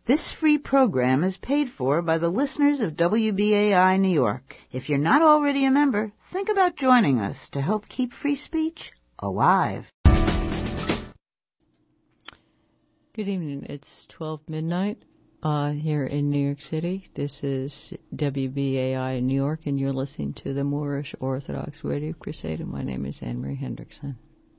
This free program is paid for by the listeners of WBAI New York. If you're not already a member, think about joining us to help keep free speech alive. Good evening. It's 12 midnight here in New York City. This is WBAI New York, and you're listening to the Moorish Orthodox Radio Crusade, and my name is Anne Marie Hendrickson.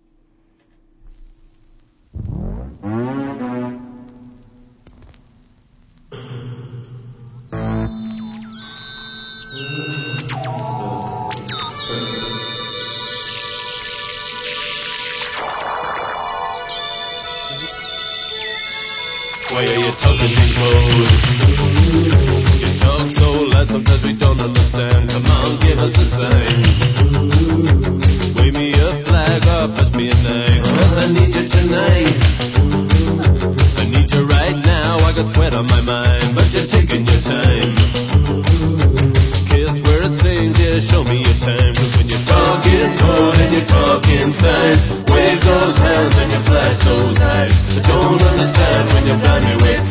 Why are you talking in code? You talk so loud, sometimes we don't understand. Come on, give us a sign. Wave me a flag or pass me a knife, 'cause I need you tonight. I need you right now, I got sweat on my mind, but you're taking your time. Kiss where it stains, yeah, show me your time. 'Cause when you're talking code and you're talking signs, wave those hands and you flash those eyes. I don't understand when you blind me with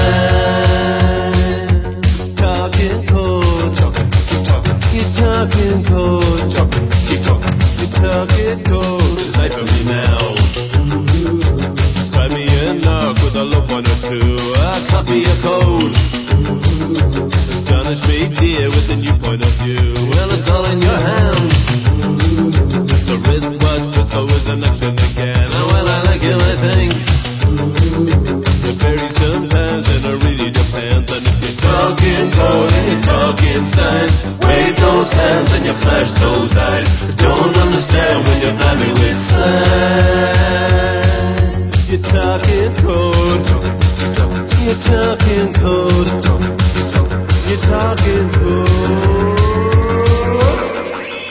signs. Talking code, keep talking. You're talking code, keep talking. You're talking code, decipher me now. Write me a knock with a low one or two. I'll copy a code. Astonish me, dear, with a new point of view. Well, it's all in your hands. The wristwatch just always an action again. Oh, well, I like it, I think. It varies sometimes and it really depends. And if you're talking code and you're talking signs, wave those hands and you flash those eyes. I don't understand when you're blaming with signs. You're talking code. You're talking code. You're talking code.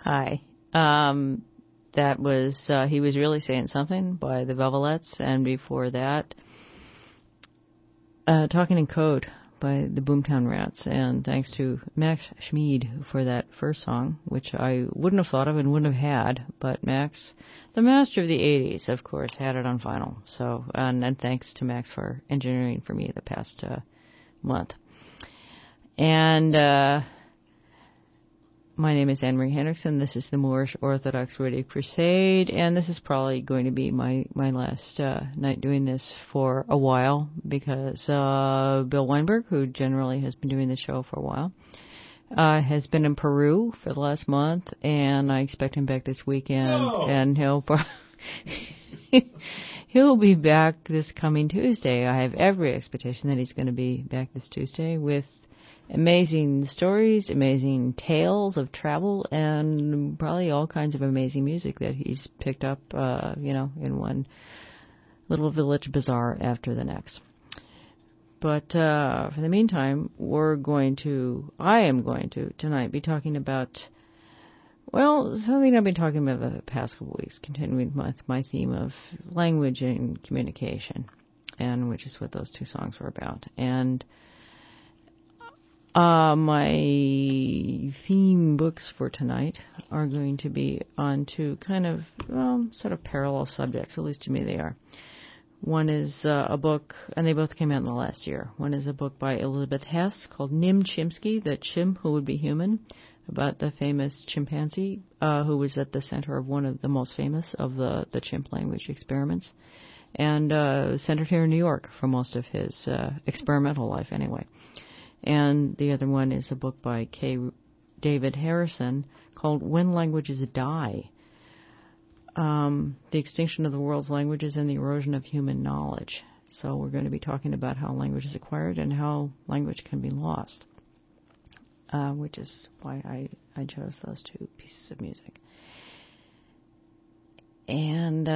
Hi. That was He Was Really Saying Something by the Velvelettes, and before that, Talking in Code by the Boomtown Rats. And thanks to Max Schmid for that first song, which I wouldn't have thought of and wouldn't have had, but Max, the master of the 80s, of course, had it on vinyl. So, and thanks to Max for engineering for me the past month. And my name is Anne Marie Hendrickson. This is the Moorish Orthodox Radio Crusade, and this is probably going to be my last night doing this for a while, because Bill Weinberg, who generally has been doing the show for a while, has been in Peru for the last month, and I expect him back this weekend, and he'll be back this coming Tuesday. I have every expectation that he's going to be back this Tuesday with amazing stories, amazing tales of travel, and probably all kinds of amazing music that he's picked up, in one little village bazaar after the next. But for the meantime, I am going to tonight be talking about, something I've been talking about the past couple weeks, continuing with my theme of language and communication, and which is what those two songs were about. And my theme books for tonight are going to be on two kind of, sort of parallel subjects, at least to me they are. One is a book, and they both came out in the last year. One is a book by Elizabeth Hess called Nim Chimpsky, The Chimp Who Would Be Human, about the famous chimpanzee who was at the center of one of the most famous of the chimp language experiments, and centered here in New York for most of his experimental life anyway. And the other one is a book by K. David Harrison called When Languages Die, The Extinction of the World's Languages and the Erosion of Human Knowledge. So we're going to be talking about how language is acquired and how language can be lost, which is why I chose those two pieces of music. And,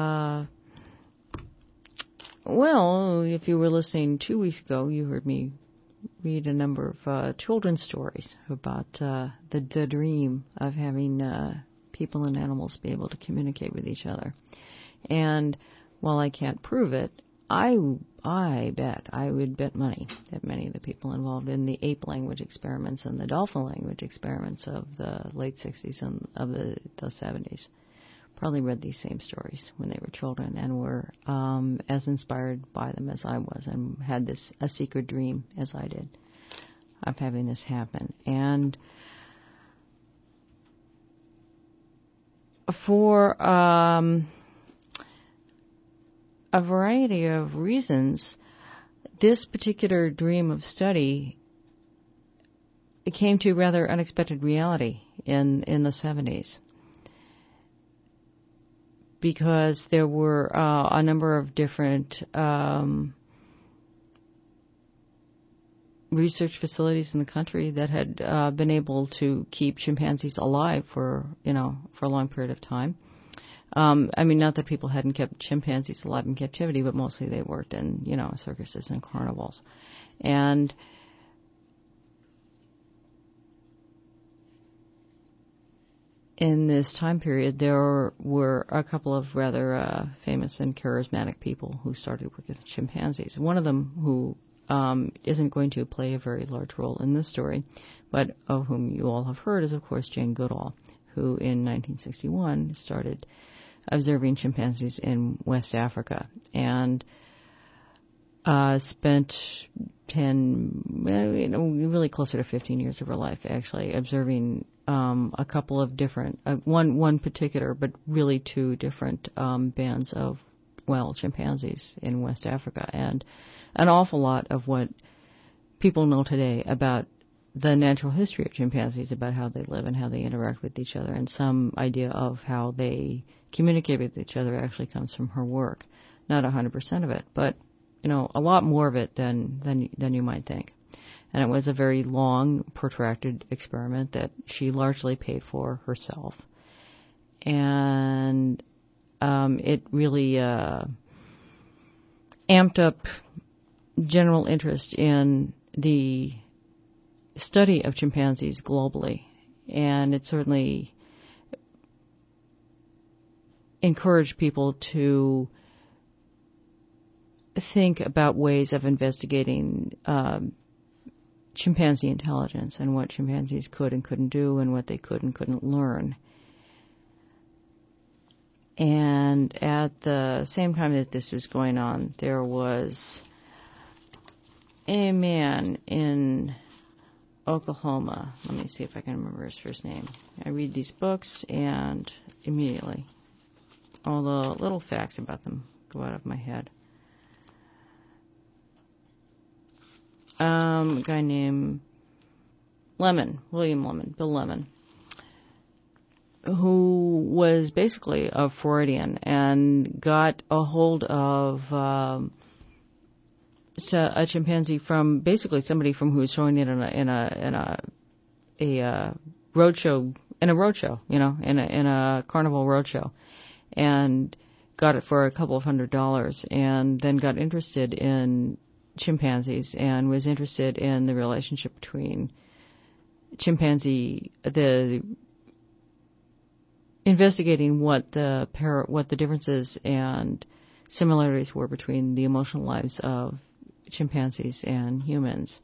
if you were listening 2 weeks ago, you heard me read a number of children's stories about the dream of having people and animals be able to communicate with each other. And while I can't prove it, I would bet money that many of the people involved in the ape language experiments and the dolphin language experiments of the late 60s and of the 70s probably read these same stories when they were children and were as inspired by them as I was, and had a secret dream as I did of having this happen. And for a variety of reasons, this particular dream of study came to rather unexpected reality in the 70s. Because there were a number of different research facilities in the country that had been able to keep chimpanzees alive for a long period of time. Not that people hadn't kept chimpanzees alive in captivity, but mostly they worked in, circuses and carnivals. And in this time period, there were a couple of rather famous and charismatic people who started working with chimpanzees. One of them, who isn't going to play a very large role in this story, but of whom you all have heard, is, of course, Jane Goodall, who in 1961 started observing chimpanzees in West Africa and spent really closer to 15 years of her life, actually, observing a couple of different, one particular, but really two different bands of chimpanzees in West Africa, and an awful lot of what people know today about the natural history of chimpanzees, about how they live and how they interact with each other, and some idea of how they communicate with each other actually comes from her work. Not 100% of it, but a lot more of it than you might think. And it was a very long, protracted experiment that she largely paid for herself. And it really amped up general interest in the study of chimpanzees globally. And it certainly encourage people to think about ways of investigating chimpanzee intelligence and what chimpanzees could and couldn't do and what they could and couldn't learn. And at the same time that this was going on, there was a man in Oklahoma. Let me see if I can remember his first name. I read these books and immediately all the little facts about them go out of my head. A guy named William Lemon, Bill Lemon, who was basically a Freudian and got a hold of a chimpanzee from basically somebody from who was showing it in a roadshow, in a carnival roadshow, and got it for a couple of $100, and then got interested in chimpanzees and was interested in the relationship between investigating what the differences and similarities were between the emotional lives of chimpanzees and humans.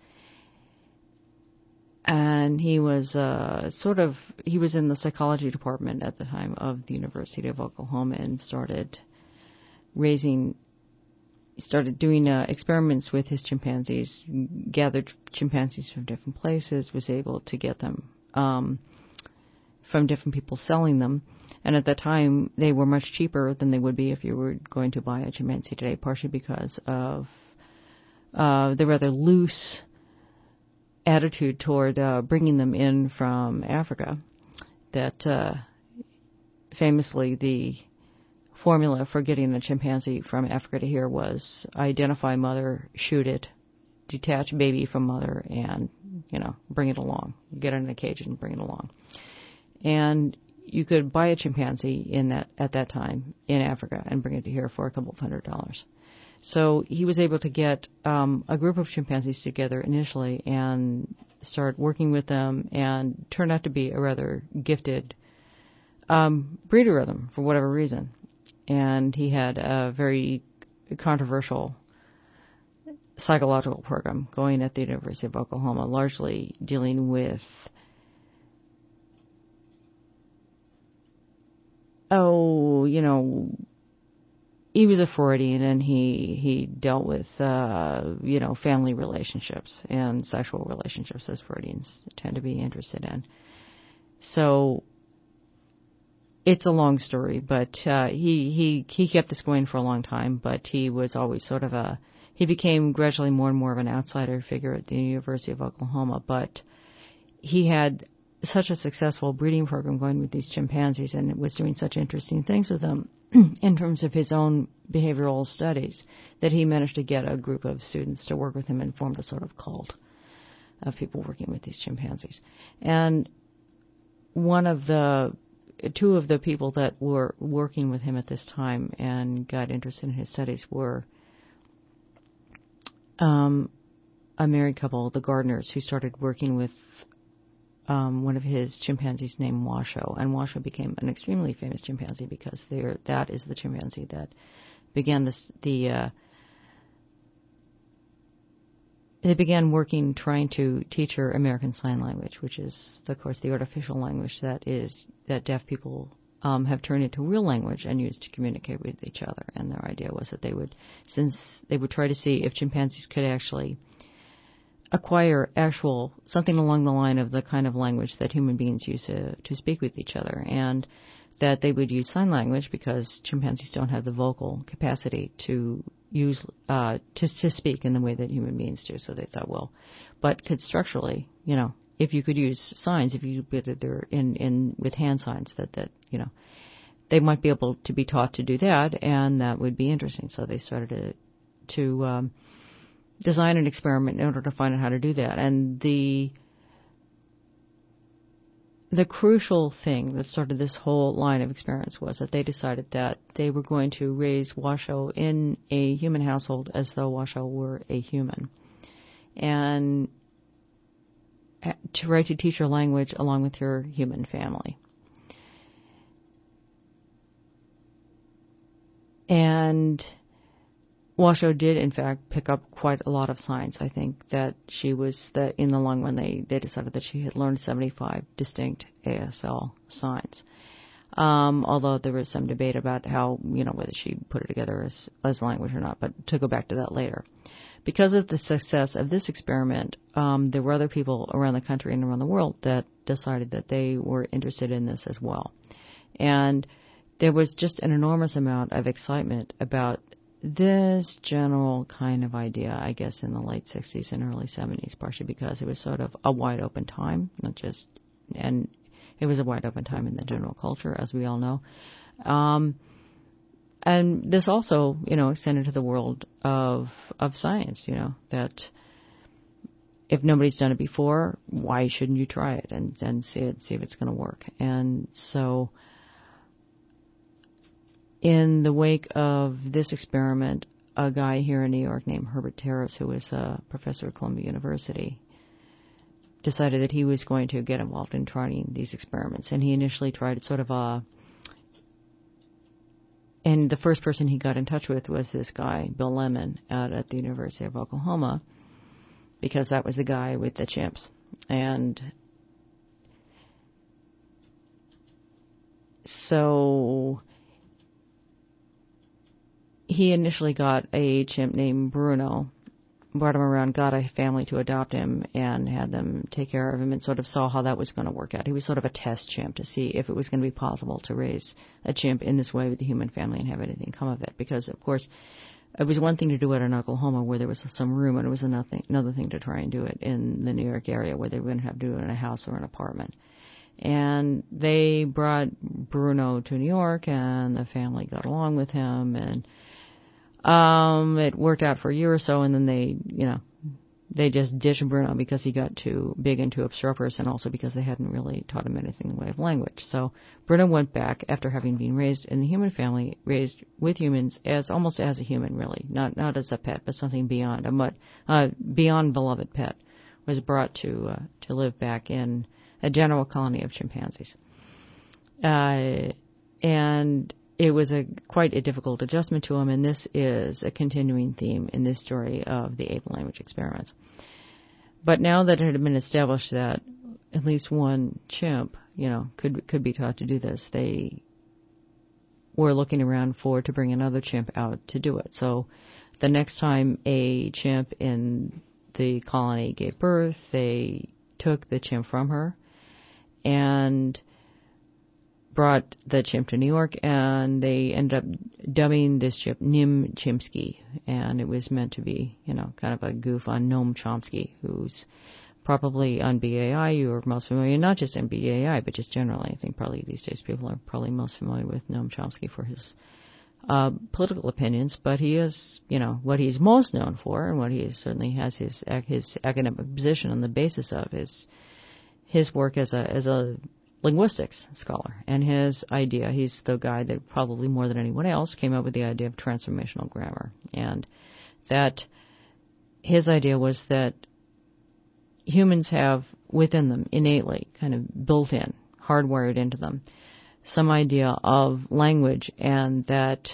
And he was he was in the psychology department at the time of the University of Oklahoma and started doing experiments with his chimpanzees, gathered chimpanzees from different places, was able to get them from different people selling them. And at that time, they were much cheaper than they would be if you were going to buy a chimpanzee today, partially because of the rather loose attitude toward bringing them in from Africa. That famously, the formula for getting a chimpanzee from Africa to here was identify mother, shoot it, detach baby from mother, and, bring it along. Get it in a cage and bring it along. And you could buy a chimpanzee at that time in Africa and bring it to here for a couple of $100. So he was able to get a group of chimpanzees together initially and start working with them, and turned out to be a rather gifted breeder of them for whatever reason. And he had a very controversial psychological program going at the University of Oklahoma, largely dealing with he was a Freudian, and he dealt with, family relationships and sexual relationships, as Freudians tend to be interested in. So it's a long story, but he kept this going for a long time, but he was always he became gradually more and more of an outsider figure at the University of Oklahoma, but he had such a successful breeding program going with these chimpanzees, and was doing such interesting things with them in terms of his own behavioral studies, that he managed to get a group of students to work with him and formed a sort of cult of people working with these chimpanzees. And two of the people that were working with him at this time and got interested in his studies were a married couple, the Gardners, who started working with one of his chimpanzees named Washoe. And Washoe became an extremely famous chimpanzee because that is the chimpanzee that began they began working trying to teach her American Sign Language, which is, of course, the artificial language that deaf people have turned into real language and used to communicate with each other. And their idea was that they would try to see if chimpanzees could actually acquire something along the line of the kind of language that human beings use to speak with each other, and that they would use sign language because chimpanzees don't have the vocal capacity to use to speak in the way that human beings do. So they thought, but could structurally, if you could use signs, if you could put it in with hand signs, that they might be able to be taught to do that, and that would be interesting. So they started to design an experiment in order to find out how to do that. And the crucial thing that started this whole line of experiments was that they decided that they were going to raise Washoe in a human household as though Washoe were a human, and try to teach her language along with her human family. And Washoe did, in fact, pick up quite a lot of signs. I think that in the long run, they decided that she had learned 75 distinct ASL signs. Although there was some debate about how, whether she put it together as language or not, but to go back to that later. Because of the success of this experiment, there were other people around the country and around the world that decided that they were interested in this as well. And there was just an enormous amount of excitement about this general kind of idea, I guess, in the late 60s and early 70s, partially because it was sort of a wide open time, and it was a wide open time in the general culture, as we all know. And this also, extended to the world of science, that if nobody's done it before, why shouldn't you try it and see if it's going to work? And so in the wake of this experiment, a guy here in New York named Herbert Terrace, who was a professor at Columbia University, decided that he was going to get involved in trying these experiments. And he initially tried sort of and the first person he got in touch with was this guy, Bill Lemon, out at the University of Oklahoma, because that was the guy with the chimps. And so he initially got a chimp named Bruno, brought him around, got a family to adopt him, and had them take care of him, and sort of saw how that was going to work out. He was sort of a test chimp to see if it was going to be possible to raise a chimp in this way with the human family and have anything come of it. Because, of course, it was one thing to do it in Oklahoma where there was some room, and it was another thing to try and do it in the New York area where they wouldn't have to do it in a house or an apartment. And they brought Bruno to New York, and the family got along with him, and it worked out for a year or so, and then they just ditched Bruno because he got too big and too obstreperous, and also because they hadn't really taught him anything in the way of language. So Bruno went back after having been raised in the human family, raised with humans almost as a human, really, not as a pet, but something beyond beyond beloved pet, was brought to live back in a general colony of chimpanzees, and it was quite a difficult adjustment to him, and this is a continuing theme in this story of the ape language experiments. But now that it had been established that at least one chimp, could be taught to do this, they were looking around to bring another chimp out to do it. So the next time a chimp in the colony gave birth, they took the chimp from her and brought the chimp to New York, and they ended up dubbing this chimp Nim Chimpsky, and it was meant to be, kind of a goof on Noam Chomsky, who's probably on BAI. You are most familiar, not just in BAI, but just generally. I think probably these days people are probably most familiar with Noam Chomsky for his political opinions, but he is, what he's most known for, and what he certainly has his academic position on the basis of is his work as a linguistics scholar, and his idea, he's the guy that probably more than anyone else came up with the idea of transformational grammar, and that his idea was that humans have within them innately, kind of built in, hardwired into them, some idea of language, and that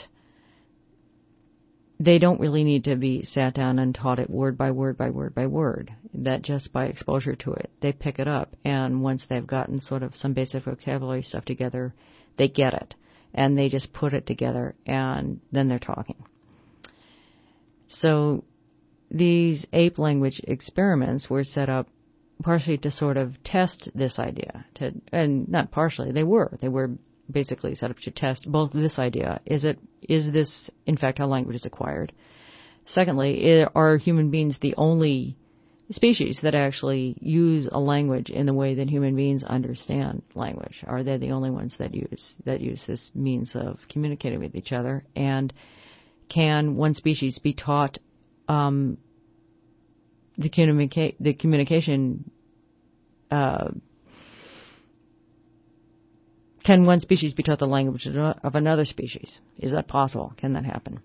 they don't really need to be sat down and taught it word by word by word by word, that just by exposure to it, they pick it up. And once they've gotten sort of some basic vocabulary stuff together, they get it. And they just put it together, and then they're talking. So these ape language experiments were set up partially to sort of test this idea. And not partially, they were basically set up to test both this idea. Is this, in fact, how language is acquired? Secondly, are human beings the only species that actually use a language in the way that human beings understand language? Are they the only ones that use this means of communicating with each other? And can one species be taught the communication? Can one species be taught the language of another species? Is that possible? Can that happen?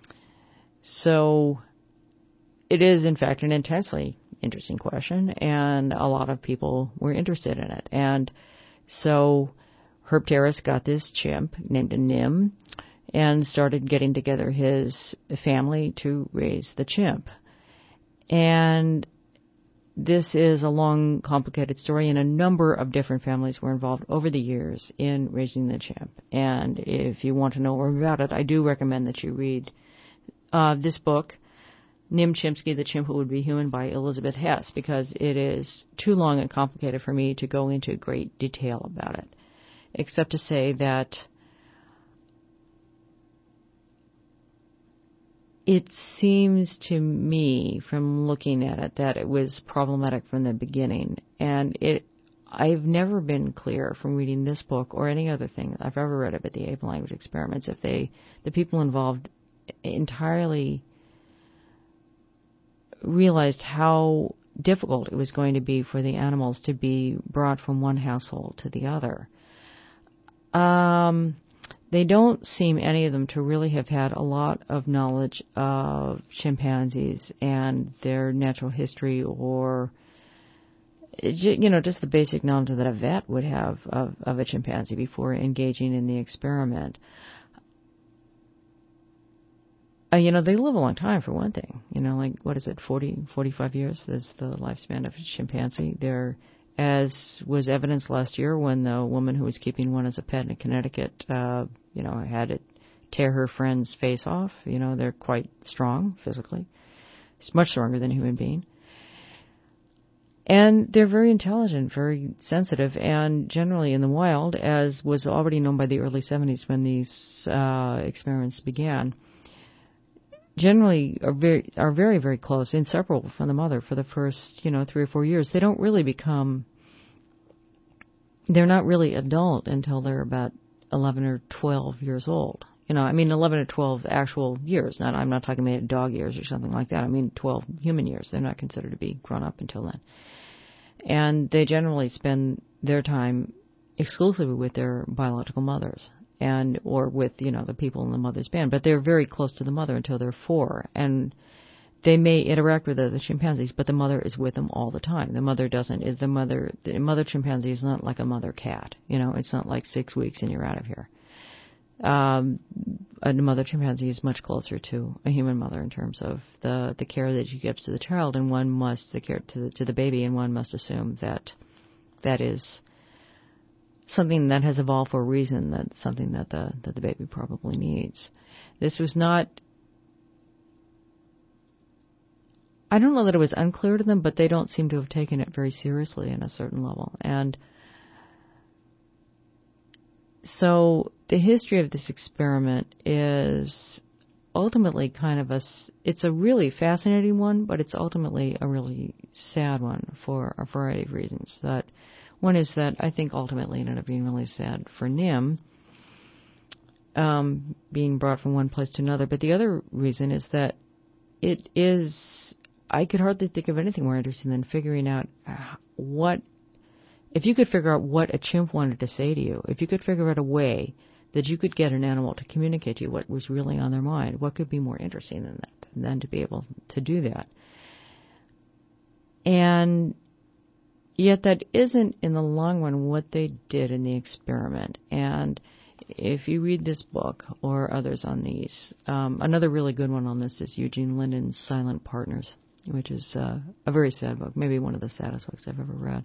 So it is, in fact, an intensely interesting question, and a lot of people were interested in it. And so Herb Terrace got this chimp named Nim. and started getting together his family to raise the chimp. And this is a long, complicated story, and a number of different families were involved over the years in raising the chimp. And if you want to know more about it, I do recommend that you read this book, Nim Chimpsky, The Chimp Who Would Be Human, by Elizabeth Hess, because it is too long and complicated for me to go into great detail about it, except to say that it seems to me, from looking at it, that it was problematic from the beginning. And I've never been clear from reading this book or any other thing I've ever read about the ape language experiments if the people involved entirely realized how difficult it was going to be for the animals to be brought from one household to the other. They don't seem, any of them, to really have had a lot of knowledge of chimpanzees and their natural history, or, just the basic knowledge that a vet would have of a chimpanzee before engaging in the experiment. They live a long time, for one thing. 45 years is the lifespan of a chimpanzee. As was evidenced last year when the woman who was keeping one as a pet in Connecticut, had it tear her friend's face off. They're quite strong physically. It's much stronger than a human being. And they're very intelligent, very sensitive, and generally in the wild, as was already known by the early 70s when these experiments began, generally are very, very close, inseparable from the mother for the first, 3 or 4 years. They don't really they're not really adult until they're about 11 or 12 years old. 11 or 12 actual years. I'm not talking about dog years or something like that. I mean 12 human years. They're not considered to be grown up until then. And they generally spend their time exclusively with their biological mothers, or with, the people in the mother's band. But they're very close to the mother until they're 4. And they may interact with other chimpanzees, but the mother is with them all the time. The mother doesn't. The mother chimpanzee is not like a mother cat. It's not like 6 weeks and you're out of here. A mother chimpanzee is much closer to a human mother in terms of the care that she gives to the child, and the care to the baby, and one must assume that is something that has evolved for a reason, that's something that the baby probably needs. This was not, I don't know that it was unclear to them, but they don't seem to have taken it very seriously in a certain level. And so the history of this experiment is ultimately it's a really fascinating one, but it's ultimately a really sad one for a variety of reasons. One is that I think ultimately it ended up being really sad for Nim, being brought from one place to another. But the other reason is that I could hardly think of anything more interesting than figuring out if you could figure out what a chimp wanted to say to you, if you could figure out a way that you could get an animal to communicate to you what was really on their mind, what could be more interesting than to be able to do that? And yet that isn't, in the long run, what they did in the experiment. And if you read this book or others on these, another really good one on this is Eugene Linden's Silent Partners, which is a very sad book, maybe one of the saddest books I've ever read.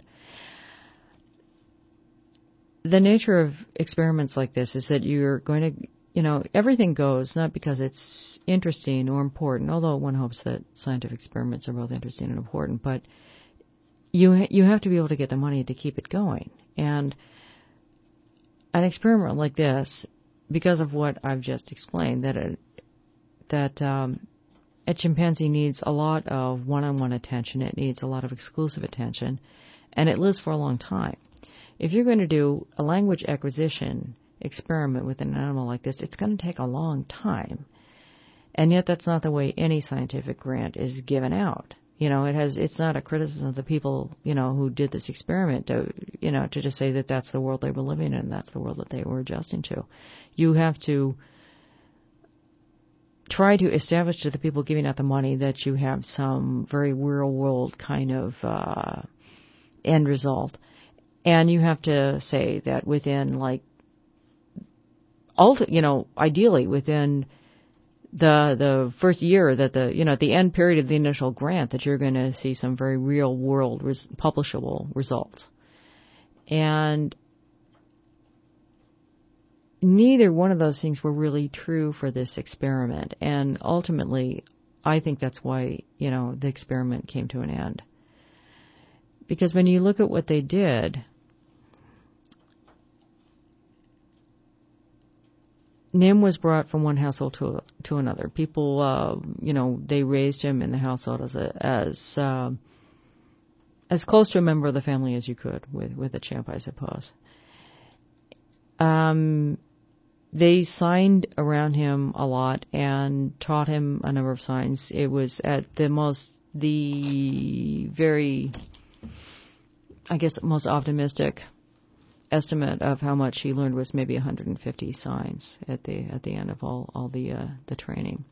The nature of experiments like this is that you're going to, everything goes not because it's interesting or important, although one hopes that scientific experiments are both interesting and important, but you have to be able to get the money to keep it going. And an experiment like this, because of what I've just explained, that a chimpanzee needs a lot of one-on-one attention, it needs a lot of exclusive attention, and it lives for a long time. If you're going to do a language acquisition experiment with an animal like this, it's going to take a long time. And yet that's not the way any scientific grant is given out. It's not a criticism of the people, who did this experiment to just say that that's the world they were living in, that's the world that they were adjusting to. You have to try to establish to the people giving out the money that you have some very real world kind of end result. And you have to say that within ideally within the first year that at the end period of the initial grant, that you're going to see some very real world publishable results. And neither one of those things were really true for this experiment. And ultimately, I think that's why, the experiment came to an end. Because when you look at what they did, Nim was brought from one household to another. People, they raised him in the household as close to a member of the family as you could with a chimp, I suppose. They signed around him a lot and taught him a number of signs. It was at the most optimistic estimate of how much he learned was maybe 150 signs at the end of all the training.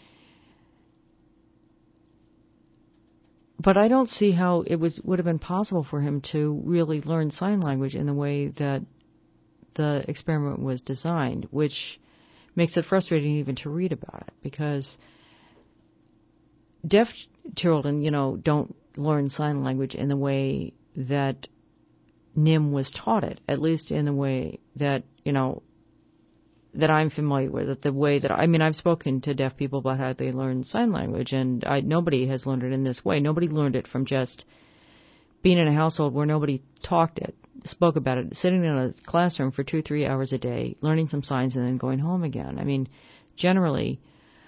But I don't see how it would have been possible for him to really learn sign language in the way that the experiment was designed, which makes it frustrating even to read about it, because deaf children, don't learn sign language in the way that Nim was taught it, at least in the way that, that I'm familiar with, the way that, I've spoken to deaf people about how they learn sign language, and nobody has learned it in this way. Nobody learned it from just being in a household where nobody spoke about it, sitting in a classroom for 2-3 hours a day, learning some signs, and then going home again. Generally,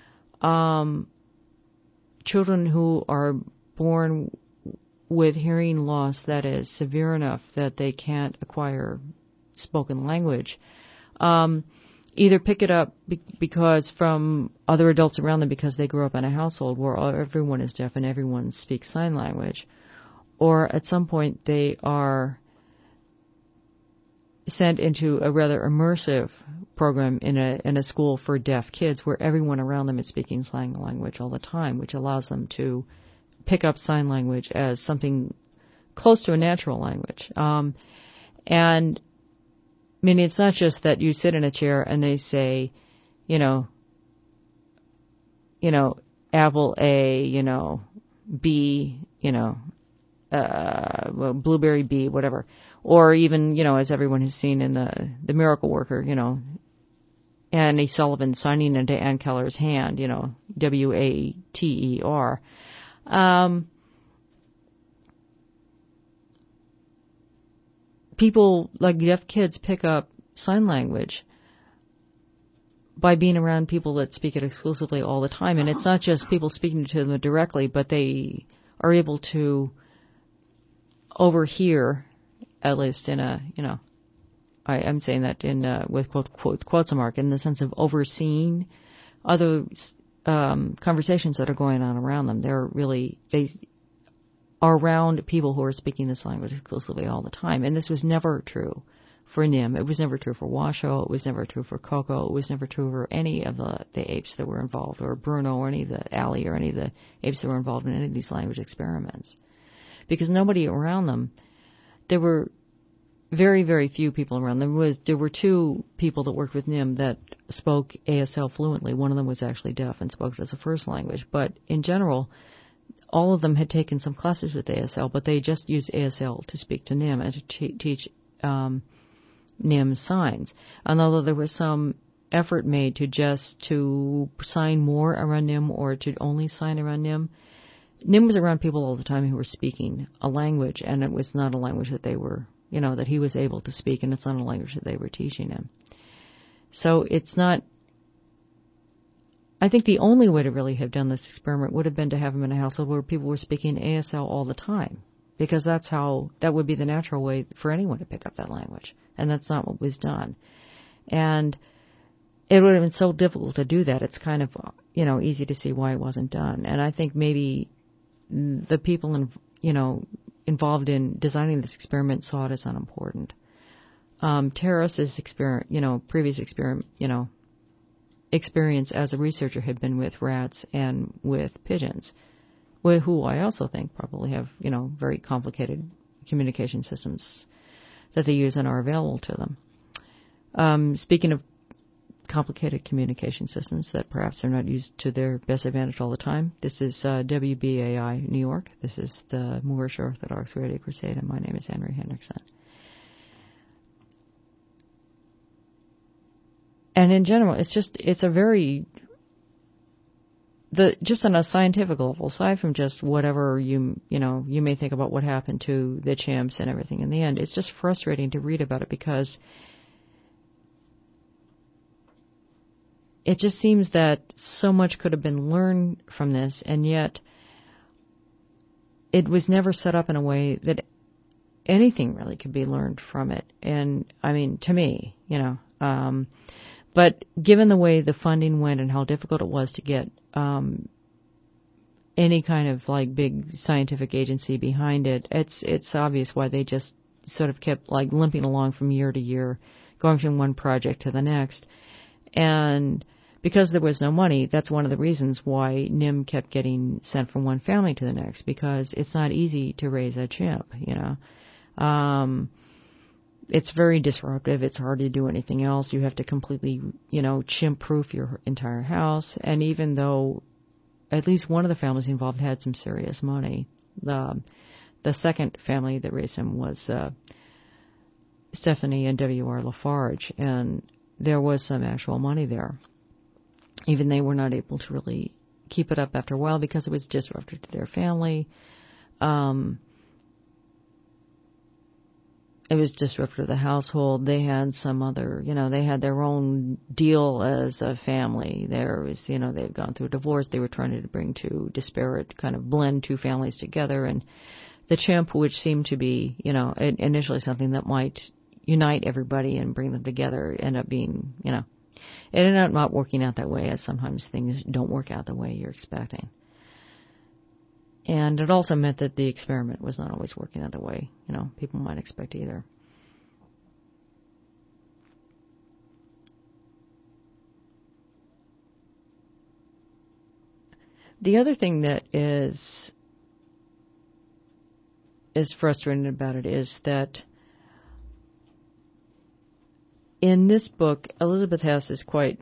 children who are born with hearing loss that is severe enough that they can't acquire spoken language, either pick it up because from other adults around them, because they grew up in a household where everyone is deaf and everyone speaks sign language, or at some point they are sent into a rather immersive program in a school for deaf kids where everyone around them is speaking sign language all the time, which allows them to pick up sign language as something close to a natural language. And it's not just that you sit in a chair and they say, apple A, B, blueberry B, whatever. Or even, as everyone has seen in the Miracle Worker, Annie Sullivan signing into Ann Keller's hand, WATER. People, like deaf kids, pick up sign language by being around people that speak it exclusively all the time. And it's not just people speaking to them directly, but they are able to overhear, at least in a, I'm saying that in with quotes mark, in the sense of overseeing other conversations that are going on around them. They are around people who are speaking this language exclusively all the time. And this was never true for Nim. It was never true for Washoe. It was never true for Coco. It was never true for any of the apes that were involved, or Bruno, or any of the Allie, or any of the apes that were involved in any of these language experiments. Because nobody around them, there were very, very few people around them. There were 2 people that worked with Nim that spoke ASL fluently. One of them was actually deaf and spoke it as a first language. But in general, all of them had taken some classes with ASL, but they just used ASL to speak to Nim and to teach Nim signs. And although there was some effort made to sign more around Nim or to only sign around Nim, Nim was around people all the time who were speaking a language, and it was not a language that they were, that he was able to speak, and it's not a language that they were teaching him. So it's not, I think the only way to really have done this experiment would have been to have him in a household where people were speaking ASL all the time, because that would be the natural way for anyone to pick up that language, and that's not what was done. And it would have been so difficult to do that. It's kind of, easy to see why it wasn't done. And I think maybe the people involved in designing this experiment saw it as unimportant. Terrace's previous experience as a researcher had been with rats and with pigeons, who I also think probably have, very complicated communication systems that they use and are available to them. Speaking of complicated communication systems that perhaps are not used to their best advantage all the time. This is WBAI New York. This is the Moorish Orthodox Radio Crusade, and my name is Henry Hendrickson. And in general, it's a very, just on a scientific level, aside from just whatever you may think about what happened to the chimps and everything in the end, it's just frustrating to read about it because it just seems that so much could have been learned from this, and yet it was never set up in a way that anything really could be learned from it. And, I mean, to me, but given the way the funding went and how difficult it was to get any kind of like big scientific agency behind it, it's obvious why they just sort of kept like limping along from year to year, going from one project to the next. And because there was no money, that's one of the reasons why NIM kept getting sent from one family to the next, because it's not easy to raise a chimp, It's very disruptive. It's hard to do anything else. You have to completely, chimp-proof your entire house. And even though at least one of the families involved had some serious money, the second family that raised him was Stephanie and W.R. Lafarge, and there was some actual money there. Even they were not able to really keep it up after a while because it was disruptive to their family. It was disruptive to the household. They had some other, they had their own deal as a family. There was, they had gone through a divorce. They were trying to bring two disparate, kind of blend two families together. And the chimp, which seemed to be, initially something that might unite everybody and bring them together, ended up being, it ended up not working out that way, as sometimes things don't work out the way you're expecting. And it also meant that the experiment was not always working out the way, people might expect either. The other thing that is frustrating about it is that in this book, Elizabeth Hess is quite,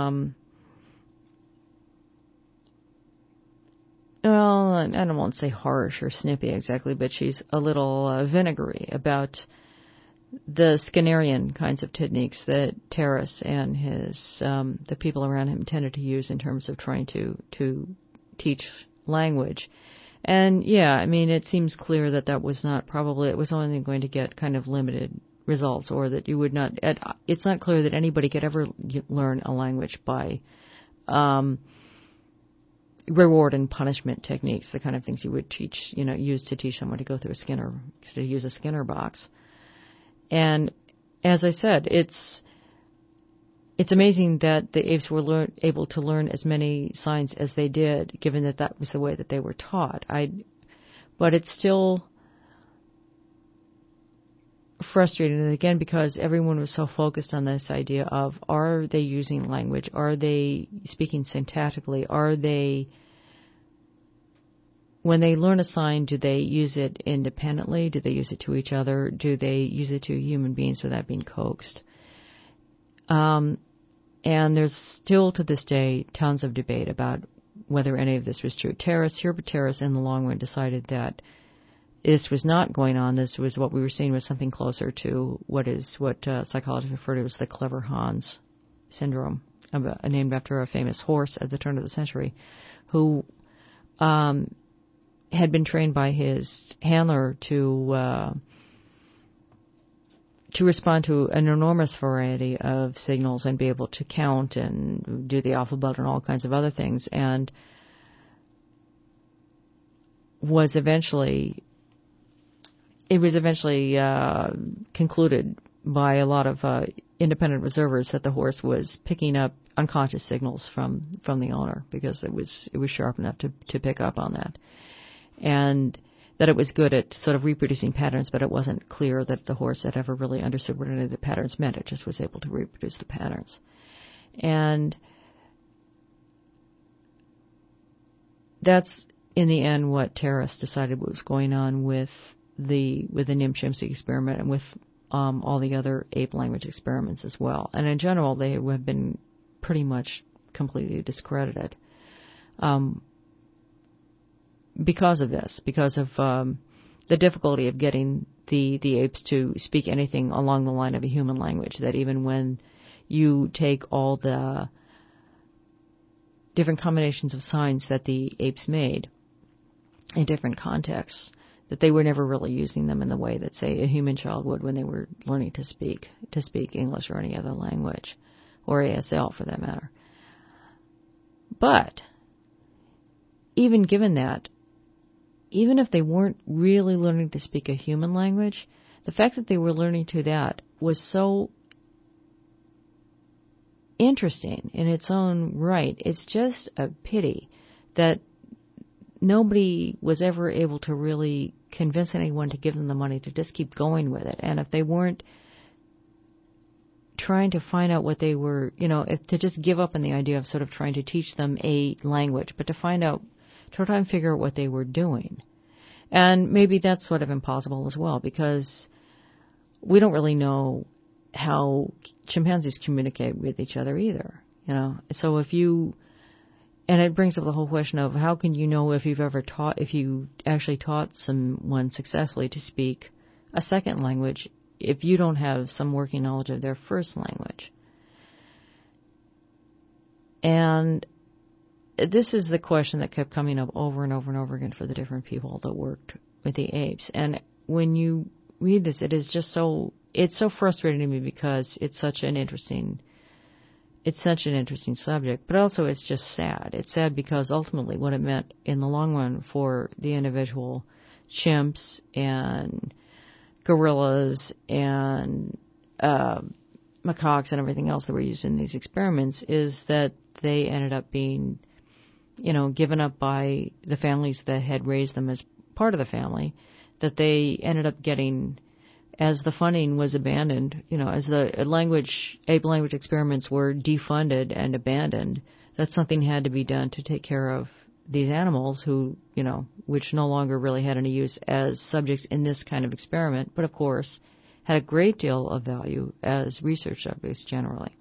well, I don't want to say harsh or snippy exactly, but she's a little vinegary about the Skinnerian kinds of techniques that Terrace and the people around him tended to use in terms of trying to teach language. And yeah, I mean, it seems clear that was not probably, it was only going to get kind of limited results, or that you would not, it's not clear that anybody could ever learn a language by reward and punishment techniques, the kind of things you would teach, use to teach someone to go through to use a Skinner box. And as I said, it's amazing that the apes were able to learn as many signs as they did, given that was the way that they were taught. But it's still frustrating, and again, because everyone was so focused on this idea of, are they using language? Are they speaking syntactically? Are they, when they learn a sign, do they use it independently? Do they use it to each other? Do they use it to human beings without being coaxed? And there's still to this day tons of debate about whether any of this was true. Herbert Terrace in the long run decided that this was not going on. This was what we were seeing was something closer to what psychologists refer to as the clever Hans syndrome, named after a famous horse at the turn of the century, who had been trained by his handler to respond to an enormous variety of signals and be able to count and do the alphabet and all kinds of other things, and was eventually concluded by a lot of independent observers that the horse was picking up unconscious signals from the owner, because it was sharp enough to pick up on that, and that it was good at sort of reproducing patterns, but it wasn't clear that the horse had ever really understood what any of the patterns meant. It just was able to reproduce the patterns. And that's, in the end, what Terrace decided was going on with the NIM chimpanzee experiment and with all the other ape language experiments as well. And in general, they have been pretty much completely discredited because of this, because of the difficulty of getting the apes to speak anything along the line of a human language, that even when you take all the different combinations of signs that the apes made in different contexts, that they were never really using them in the way that, say, a human child would when they were learning to speak English or any other language, or ASL for that matter. But even given that, even if they weren't really learning to speak a human language, the fact that they were learning to that was so interesting in its own right. It's just a pity that nobody was ever able to really convince anyone to give them the money to just keep going with it. And if they weren't trying to find out what they were, to just give up on the idea of sort of trying to teach them a language, but to try and figure out what they were doing. And maybe that's sort of impossible as well, because we don't really know how chimpanzees communicate with each other either, So and it brings up the whole question of how can you know if you actually taught someone successfully to speak a second language if you don't have some working knowledge of their first language. And this is the question that kept coming up over and over and over again for the different people that worked with the apes. And when you read this, it's so frustrating to me because it's such an interesting subject, but also it's just sad. It's sad because ultimately what it meant in the long run for the individual chimps and gorillas and macaques and everything else that were used in these experiments is that they ended up being, given up by the families that had raised them as part of the family, that they ended up getting, as the funding was abandoned, as the ape language experiments were defunded and abandoned, that something had to be done to take care of these animals who, which no longer really had any use as subjects in this kind of experiment, but of course had a great deal of value as research subjects generally.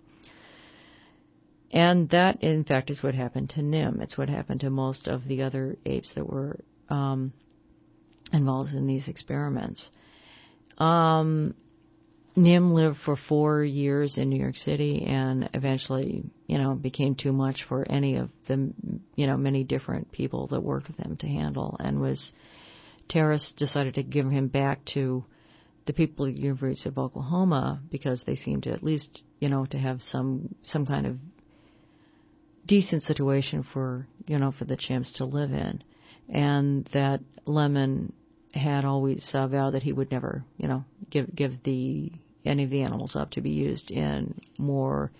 And that, in fact, is what happened to Nim. It's what happened to most of the other apes that were involved in these experiments. Nim lived for 4 years in New York City and eventually, became too much for any of the, many different people that worked with him to handle, and terrorists decided to give him back to the people at the University of Oklahoma because they seemed to at least, to have some kind of decent situation for the chimps to live in. And that Lemon had always vowed that he would never, give any of the animals up to be used in more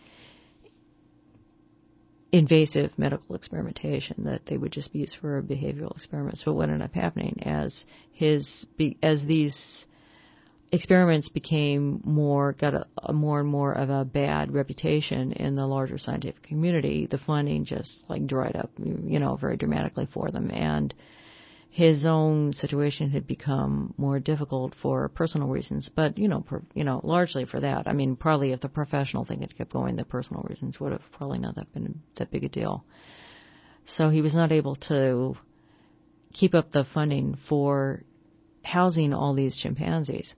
invasive medical experimentation, that they would just be used for behavioral experiments. But what ended up happening as these experiments got a more and more of a bad reputation in the larger scientific community, the funding just dried up, very dramatically for them. And his own situation had become more difficult for personal reasons, but largely for that. I mean, probably if the professional thing had kept going, the personal reasons would have probably not been that big a deal. So he was not able to keep up the funding for housing all these chimpanzees.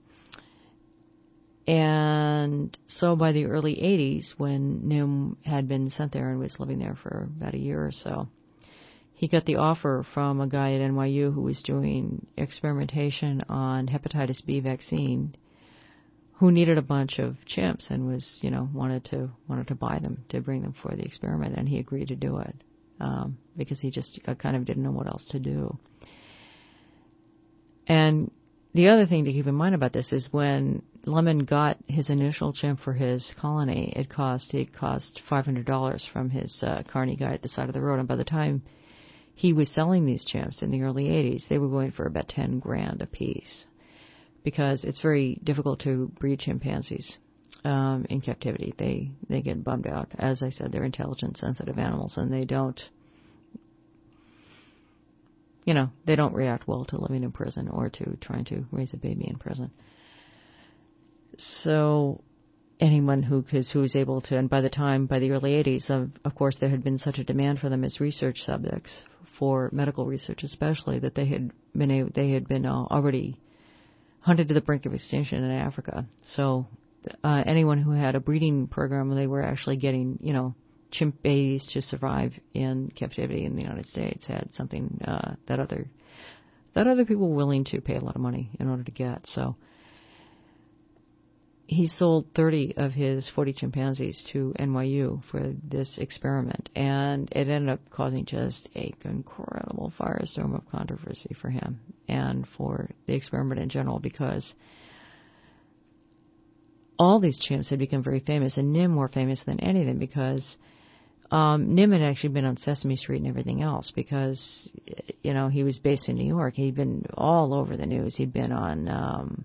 And so by the early 80s, when Nim had been sent there and was living there for about a year or so, he got the offer from a guy at NYU who was doing experimentation on hepatitis B vaccine, who needed a bunch of chimps and was, wanted to buy them to bring them for the experiment, and he agreed to do it because he just kind of didn't know what else to do. And the other thing to keep in mind about this is when Lemon got his initial chimp for his colony, it cost $500 from his carny guy at the side of the road, and by the time he was selling these chimps in the early 80s, they were going for about $10,000 a piece, because it's very difficult to breed chimpanzees in captivity. They get bummed out. As I said, they're intelligent, sensitive animals, and they don't react well to living in prison or to trying to raise a baby in prison. So anyone who was able to, and by the early 80s, of course, there had been such a demand for them as research subjects, for medical research especially, that they had been already hunted to the brink of extinction in Africa. So anyone who had a breeding program, they were actually getting, chimp babies to survive in captivity in the United States, had something that other people were willing to pay a lot of money in order to get. So he sold 30 of his 40 chimpanzees to NYU for this experiment, and it ended up causing just an incredible firestorm of controversy for him and for the experiment in general, because all these chimps had become very famous, and Nim more famous than anything, because Nim had actually been on Sesame Street and everything else, because, he was based in New York. He'd been all over the news. He'd been on,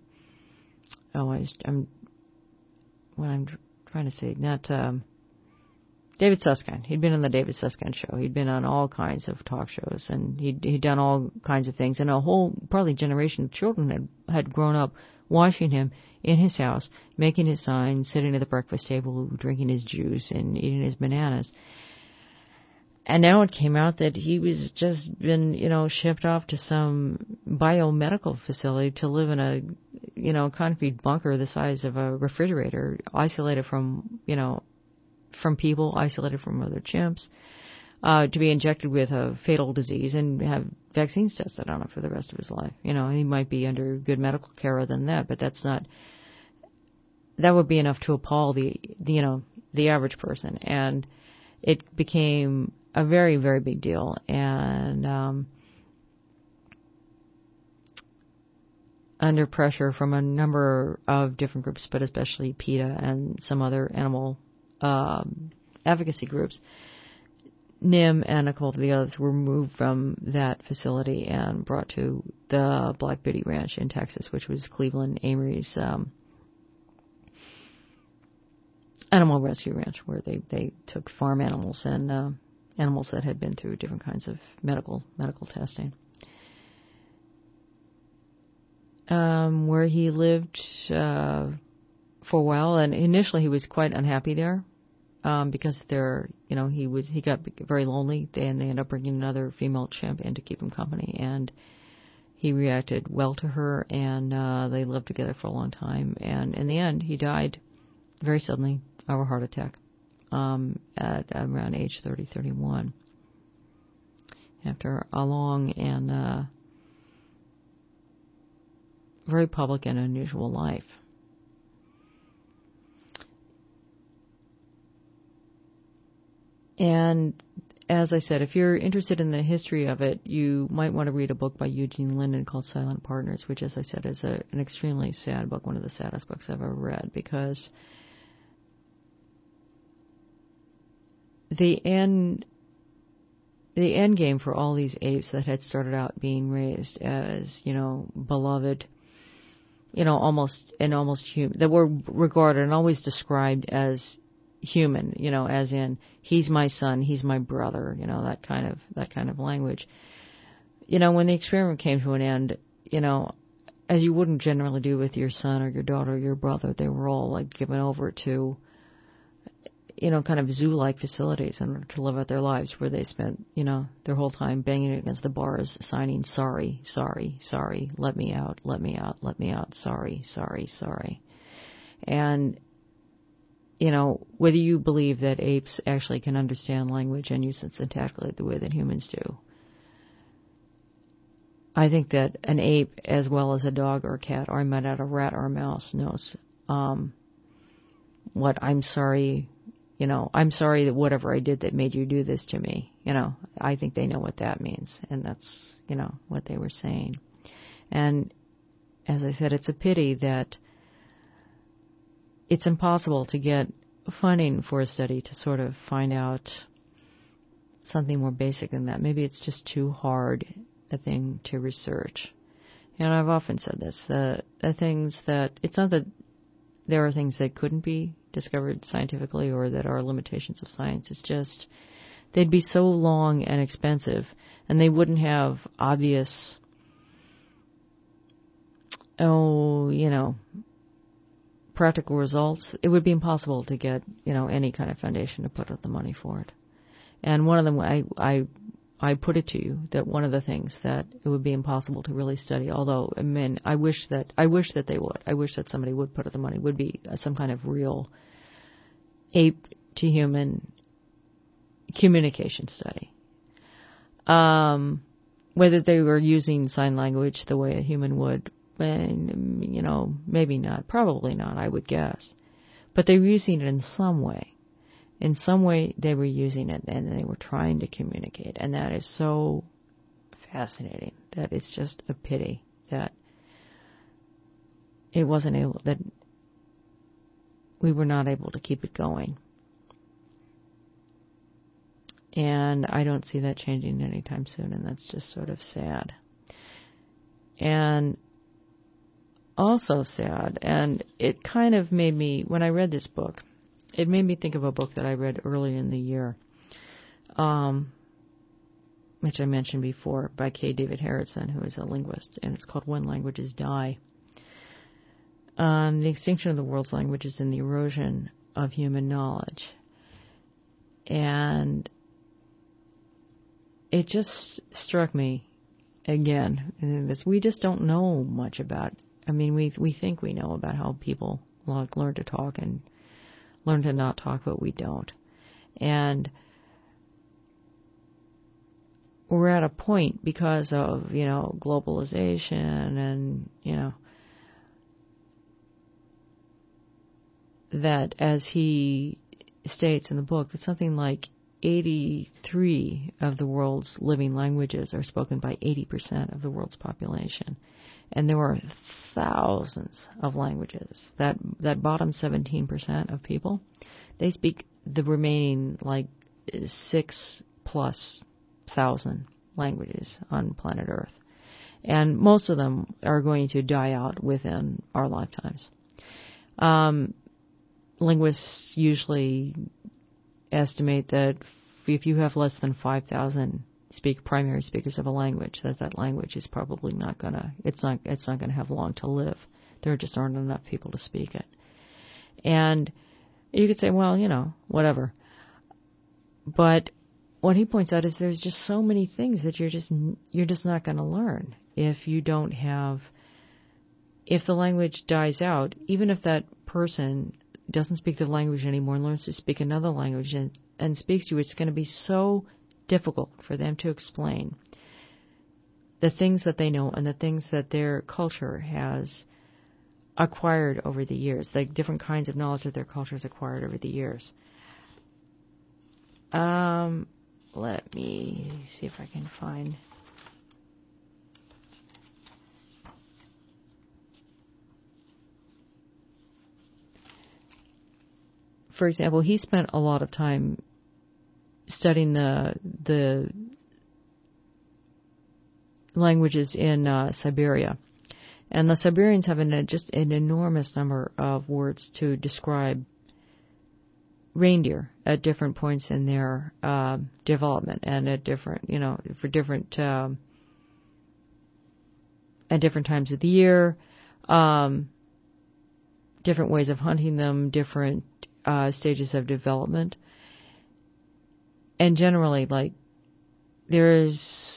David Susskind. He'd been on the David Susskind show. He'd been on all kinds of talk shows, and he'd done all kinds of things. And a whole, probably generation of children had grown up watching him in his house, making his signs, sitting at the breakfast table, drinking his juice and eating his bananas. And now it came out that he was just been, shipped off to some biomedical facility to live in a, concrete bunker the size of a refrigerator, isolated from people, isolated from other chimps, to be injected with a fatal disease and have vaccines tested on him for the rest of his life. He might be under good medical care other than that, but that would be enough to appall the average person. And it became a very, very big deal. And under pressure from a number of different groups, but especially PETA and some other animal advocacy groups, Nim and a couple of the others were moved from that facility and brought to the Black Beauty Ranch in Texas, which was Cleveland Amory's animal rescue ranch, where they took farm animals and animals that had been through different kinds of medical testing. Where he lived for a while, and initially he was quite unhappy there, because he got very lonely, and they ended up bringing another female chimp in to keep him company, and he reacted well to her, and they lived together for a long time. And in the end, he died very suddenly of a heart attack at around age 31, after a long and very public and unusual life. And as I said, if you're interested in the history of it, you might want to read a book by Eugene Linden called Silent Partners, which, as I said, is an extremely sad book, one of the saddest books I've ever read, because the end game for all these apes that had started out being raised as, beloved, almost human, that were regarded and always described as human, as in, he's my son, he's my brother, that kind of language. When the experiment came to an end, as you wouldn't generally do with your son or your daughter or your brother, they were all given over to, kind of zoo-like facilities in order to live out their lives, where they spent, their whole time banging against the bars, signing sorry, sorry, sorry, let me out, let me out, let me out, sorry, sorry, sorry. And, whether you believe that apes actually can understand language and use it syntactically the way that humans do, I think that an ape, as well as a dog or a cat, or I might add a rat or a mouse, knows what I'm sorry. I'm sorry that whatever I did that made you do this to me. I think they know what that means, and that's, what they were saying. And as I said, it's a pity that it's impossible to get funding for a study to sort of find out something more basic than that. Maybe it's just too hard a thing to research. And I've often said this, the things that, it's not that there are things that couldn't be discovered scientifically or that are limitations of science. It's just they'd be so long and expensive, and they wouldn't have obvious, practical results, it would be impossible to get, any kind of foundation to put up the money for it. And one of them, I put it to you that one of the things that it would be impossible to really study, although, I wish that they would. I wish that somebody would put up the money, would be some kind of real ape to human communication study. Whether they were using sign language the way a human would, maybe not, probably not, I would guess. But they were using it in some way. In some way, they were using it, and they were trying to communicate. And that is so fascinating that it's just a pity that that we were not able to keep it going. And I don't see that changing anytime soon, and that's just sort of sad. And also sad, and it kind of made me, when I read this book, it made me think of a book that I read early in the year, which I mentioned before, by K. David Harrison, who is a linguist, and it's called When Languages Die. The Extinction of the World's Languages and the Erosion of Human Knowledge. And it just struck me again, we just don't know much about, we think we know about how people learn to talk and learn to not talk, but we don't. And we're at a point because of, globalization and, that, as he states in the book, that something like 83 of the world's living languages are spoken by 80% of the world's population. And there are thousands of languages. That bottom 17% of people, they speak the remaining 6,000+ languages on planet Earth. And most of them are going to die out within our lifetimes. Linguists usually estimate that if you have less than 5,000 primary speakers of a language, that language is probably not gonna have long to live. There just aren't enough people to speak it. And you could say, well, whatever. But what he points out is there's just so many things that you're just not going to learn if the language dies out, even if that person doesn't speak the language anymore and learns to speak another language and speaks to you, it's going to be so difficult for them to explain the things that they know and the things that their culture has acquired over the years, the different kinds of knowledge that their culture has acquired over the years. Let me see if I can find... For example, he spent a lot of time studying the languages in Siberia. And the Siberians have just an enormous number of words to describe reindeer at different points in their development and at different, for different at different times of the year, different ways of hunting them, different stages of development. And generally, there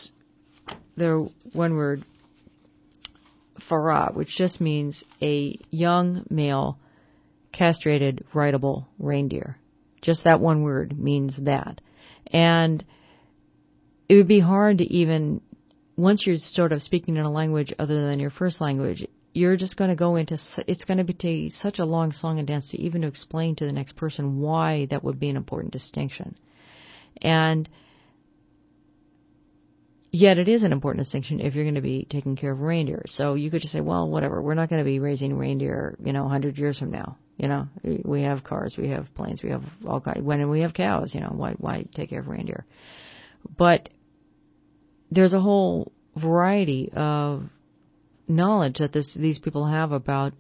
one word, farah, which just means a young male castrated rideable reindeer. Just that one word means that. And it would be hard to even, once you're sort of speaking in a language other than your first language, you're just going to go into, it's going to be such a long song and dance to even explain to the next person why that would be an important distinction. And yet it is an important distinction if you're going to be taking care of reindeer. So you could just say, well, whatever, we're not going to be raising reindeer, 100 years from now. We have cars, we have planes, we have all kinds, when we have cows, why take care of reindeer? But there's a whole variety of knowledge that these people have about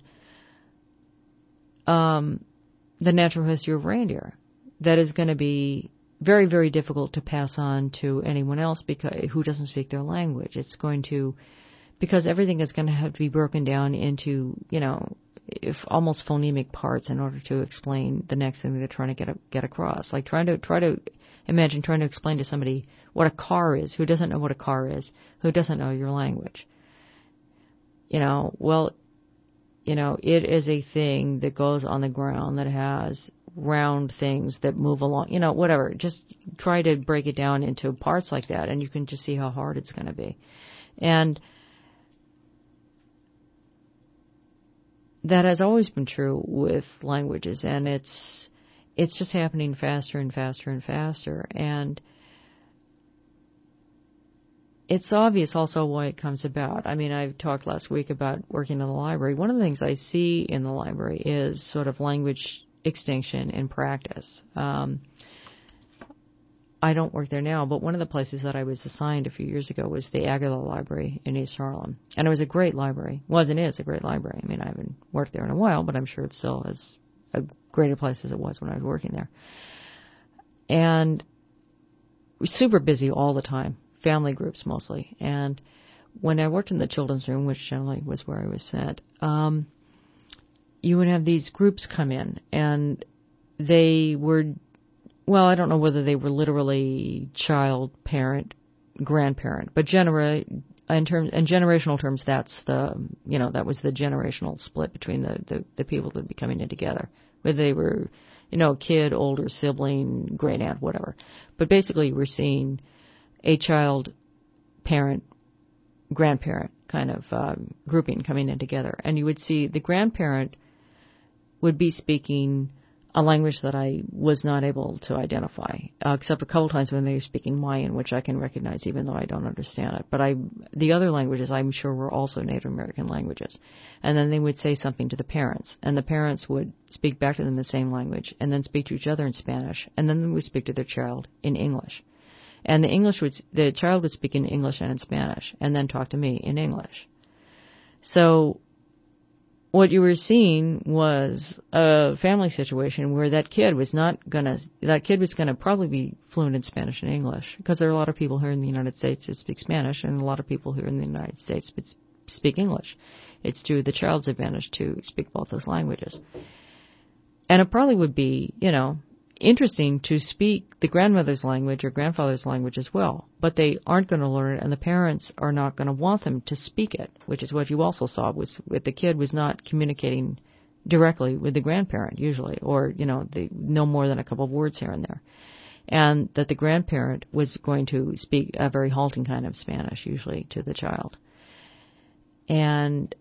the natural history of reindeer that is going to be very, very difficult to pass on to anyone else who doesn't speak their language. It's going to, because everything is going to have to be broken down into, if almost phonemic parts in order to explain the next thing they're trying to get across. Like try to imagine trying to explain to somebody what a car is, who doesn't know what a car is, who doesn't know your language. It is a thing that goes on the ground that has round things that move along, whatever. Just try to break it down into parts like that, and you can just see how hard it's going to be. And that has always been true with languages, and it's just happening faster and faster and faster. And it's obvious also why it comes about. I mean, I've talked last week about working in the library. One of the things I see in the library is sort of language extinction in practice. I don't work there now, but one of the places that I was assigned a few years ago was the Aguilar Library in East Harlem. And it was a great library. Was and is a great library. I mean, I haven't worked there in a while, but I'm sure it's still as a great a place as it was when I was working there. And super busy all the time. Family groups mostly. And when I worked in the children's room, which generally was where I was sent, you would have these groups come in, and they were, well, I don't know whether they were literally child, parent, grandparent, but in generational terms, that's that was the generational split between the people that would be coming in together, whether they were, kid, older sibling, great aunt, whatever. But basically, we're seeing a child, parent, grandparent kind of grouping coming in together. And you would see the grandparent would be speaking a language that I was not able to identify, except a couple times when they were speaking Mayan, which I can recognize even though I don't understand it. But the other languages I'm sure were also Native American languages. And then they would say something to the parents, and the parents would speak back to them in the same language, and then speak to each other in Spanish, and then they would speak to their child in English. And the child would speak in English and in Spanish, and then talk to me in English. So what you were seeing was a family situation where that kid was going to probably be fluent in Spanish and English, because there are a lot of people here in the United States that speak Spanish, and a lot of people here in the United States speak English. It's to the child's advantage to speak both those languages. And it probably would be, interesting to speak the grandmother's language or grandfather's language as well, but they aren't going to learn it, and the parents are not going to want them to speak it, which is what you also saw with the kid was not communicating directly with the grandparent usually, or no more than a couple of words here and there, and that the grandparent was going to speak a very halting kind of Spanish usually to the child. And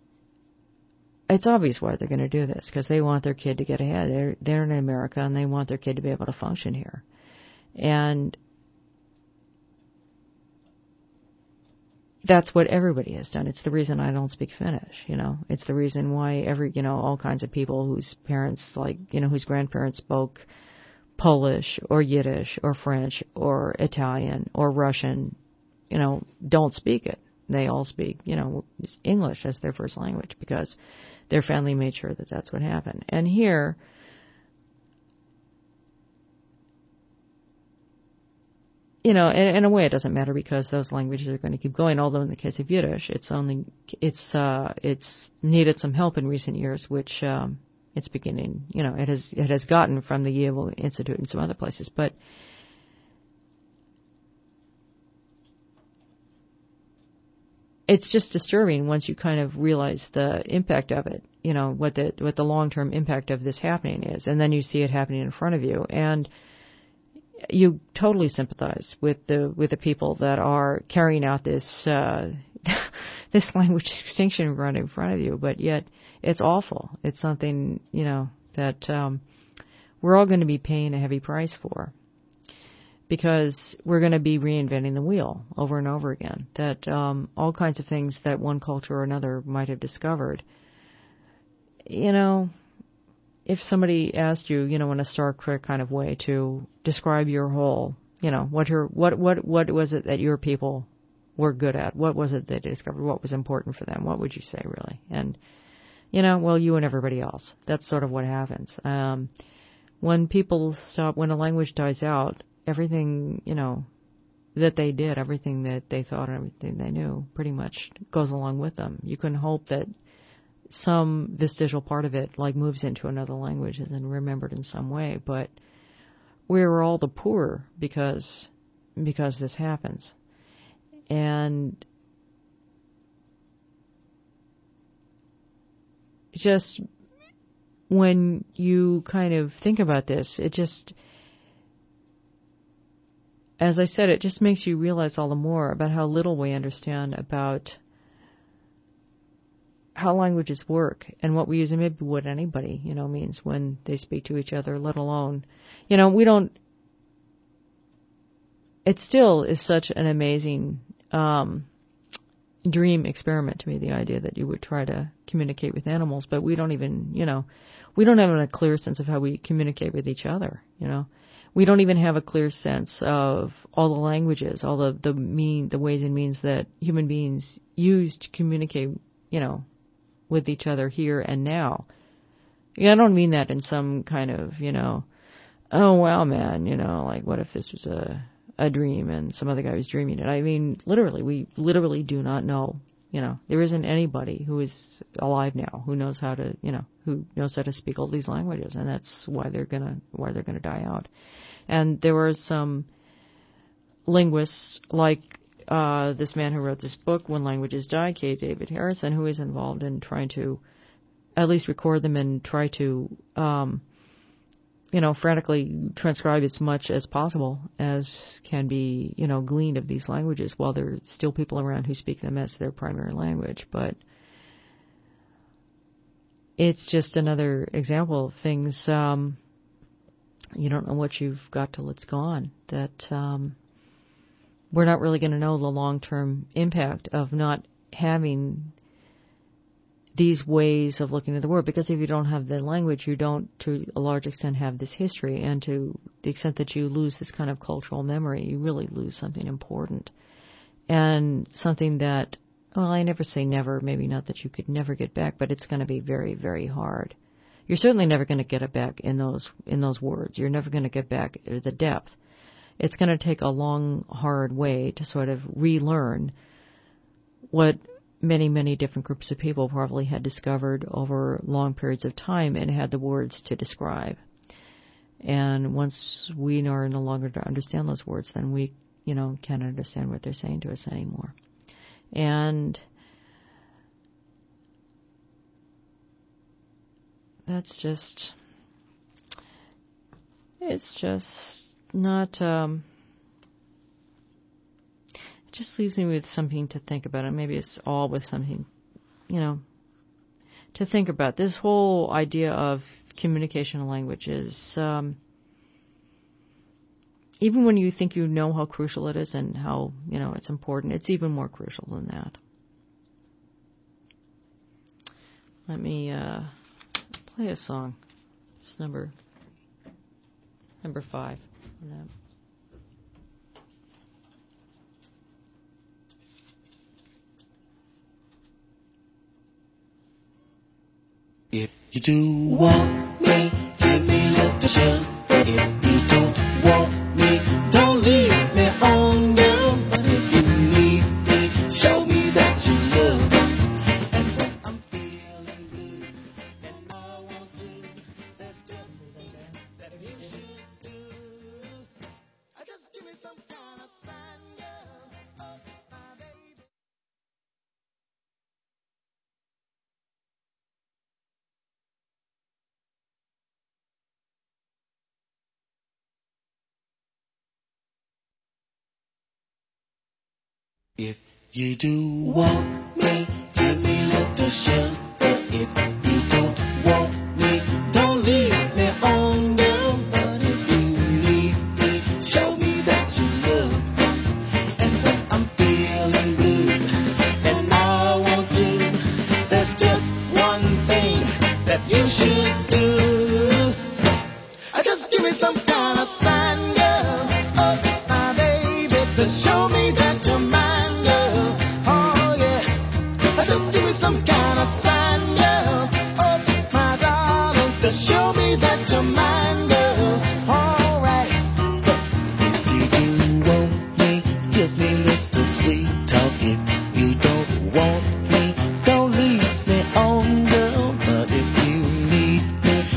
it's obvious why they're going to do this, because they want their kid to get ahead. They're in America, and they want their kid to be able to function here. And that's what everybody has done. It's the reason I don't speak Finnish, It's the reason why all kinds of people whose parents, whose grandparents spoke Polish or Yiddish or French or Italian or Russian, don't speak it. They all speak, English as their first language, because their family made sure that that's what happened. And here, in a way it doesn't matter, because those languages are going to keep going, although in the case of Yiddish, it's needed some help in recent years, which it's beginning, it has gotten from the Yale Institute and some other places. But it's just disturbing once you kind of realize the impact of it, what the long-term impact of this happening is, and then you see it happening in front of you, and you totally sympathize with the people that are carrying out this this language extinction right in front of you. But yet it's awful. It's something that we're all going to be paying a heavy price for, because we're going to be reinventing the wheel over and over again, that all kinds of things that one culture or another might have discovered. If somebody asked you, in a Star Trek kind of way to describe your whole, what was it that your people were good at? What was it that they discovered? What was important for them? What would you say, really? And, you and everybody else. That's sort of what happens. When people stop, when a language dies out, everything, that they did, everything that they thought and everything they knew pretty much goes along with them. You can hope that some vestigial part of it like moves into another language and then remembered in some way. But we were all the poorer because this happens. And just when you kind of think about this, it just, as I said, it just makes you realize all the more about how little we understand about how languages work and what we use, and maybe what anybody, means when they speak to each other, let alone, we don't, it still is such an amazing dream experiment to me, the idea that you would try to communicate with animals, but we don't even, we don't have a clear sense of how we communicate with each other, We don't even have a clear sense of all the languages, all the ways and means that human beings use to communicate, with each other here and now. Yeah, I don't mean that in some kind of, oh, wow, man, like what if this was a dream and some other guy was dreaming it. I mean, literally, we literally do not know. There isn't anybody who is alive now who knows how to, who knows how to speak all these languages, and that's why they're gonna die out. And there were some linguists like this man who wrote this book, When Languages Die, K. David Harrison, who is involved in trying to at least record them and try to, frantically transcribe as much as possible as can be, gleaned of these languages while there are still people around who speak them as their primary language. But it's just another example of things, you don't know what you've got till it's gone, that we're not really going to know the long-term impact of not having these ways of looking at the world, because if you don't have the language, you don't, to a large extent, have this history, and to the extent that you lose this kind of cultural memory, you really lose something important, and something that, well, I never say never, maybe not that you could never get back, but it's going to be very, very hard. You're certainly never going to get it back in those words. You're never going to get back the depth. It's going to take a long, hard way to sort of relearn what many, many different groups of people probably had discovered over long periods of time and had the words to describe. And once we are no longer to understand those words, then we, can't understand what they're saying to us anymore. And that's just, it's just not, it just leaves me with something to think about, and maybe it's all with something, to think about. This whole idea of communication and language is, even when you think you know how crucial it is and how, it's important, it's even more crucial than that. Let me play a song. It's number 5 on that. If you do want me, give me little sugar. If you don't want me, don't leave me on, girl. But if you need me, show me that you love me. And when I'm feeling blue and I want to, there's just that you should do. Just give me some kind of sign, girl. Oh, my baby. If you do want me, give me little sugar. If you don't want me, don't leave me on, girl. But if you need me, show me that you love me. And when I'm feeling blue and I want to, there's just one thing that you should do. Just give me some kind of sign, girl. Oh, my baby, to show me that you're mine. Show me that you're mine, girl. All right. If you do want me, give me little sweet talk. If you don't want me, don't leave me on, girl.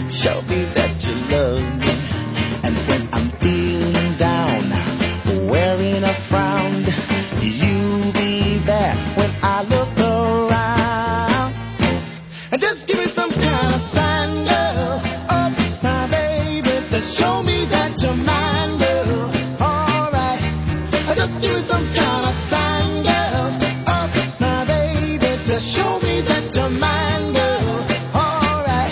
show me that you love me. And when I'm feeling down, wearing a frown, you'll be there when I look around. And just give me some kind of sign, girl, oh, my baby, to show me that you're mine, girl. All right, just give me some kind of sign, girl, oh, my baby, to show me that you're mine, girl. All right.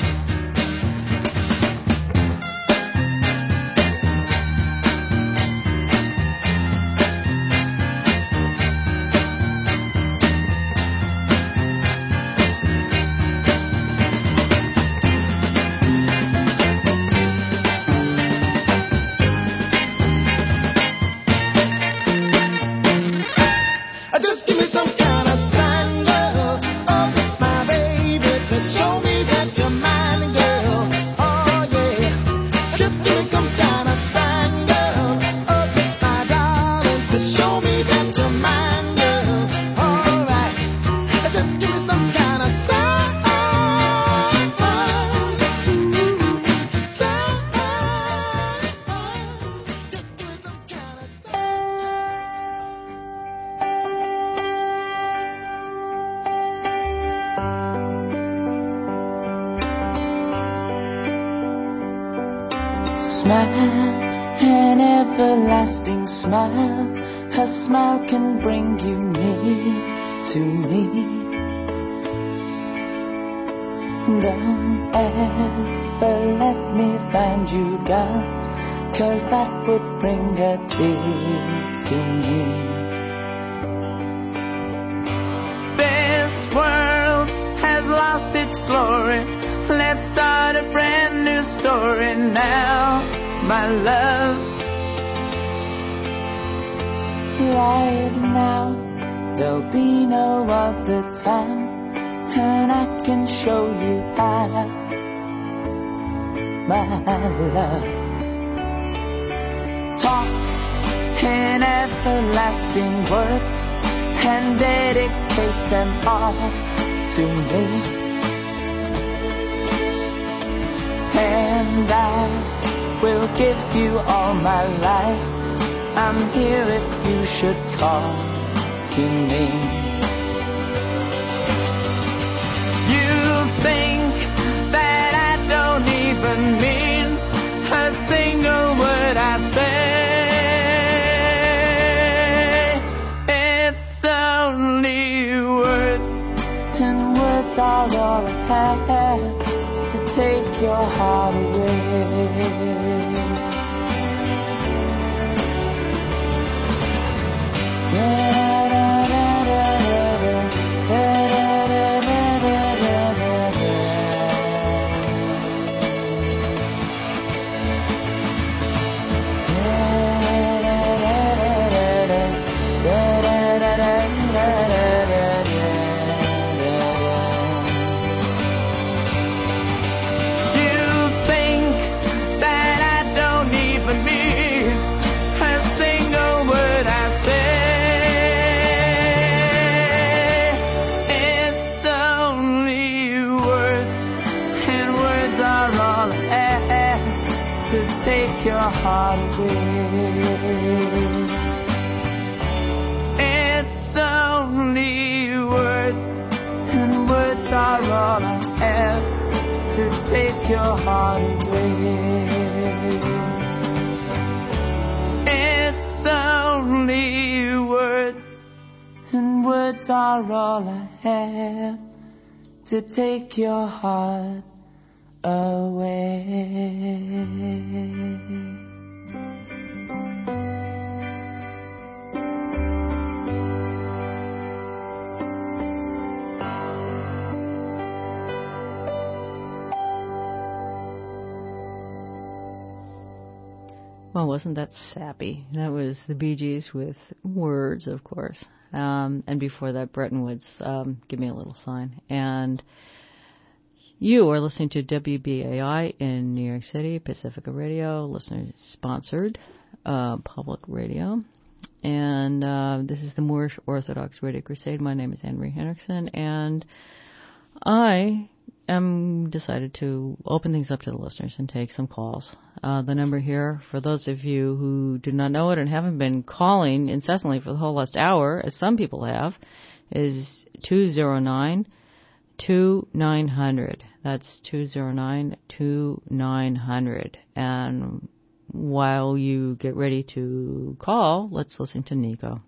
Just give me some kind of sign, girl, oh, my baby, to show me that you're mine, girl. Oh, yeah. Just give me some kind of sign, girl, oh, my darling, to show me that you're mine, girl. All right. Just give me some kind of sign. Just give me some kind of sign. Smile, an everlasting smile. Her smile can bring you near to me. Don't ever let me find you down, 'cause that would bring a tear to me. This world has lost its glory. Let's start a brand new story now, my love. Right now, there'll be no other time, and I can show you how, my love. Talk in everlasting words and dedicate them all to me. And I will give you all my life. I'm here if you should call to me. You think that I don't even mean a single word I say. It's only words, and words are all I have to take your heart away. Take your heart away. It's only words, and words are all I have to take your heart away. It's only words, and words are all I have to take your heart away. Well, wasn't that sappy? That was the Bee Gees with Words, of course. And before that, Bretton Woods, Give Me a Little Sign. And you are listening to WBAI in New York City, Pacifica Radio, listener-sponsored public radio. And this is the Moorish Orthodox Radio Crusade. My name is Anne Marie Henriksen, and I decided to open things up to the listeners and take some calls. The number here, for those of you who do not know it and haven't been calling incessantly for the whole last hour, as some people have, is 209-2900. That's 209-2900. And while you get ready to call, let's listen to Nico.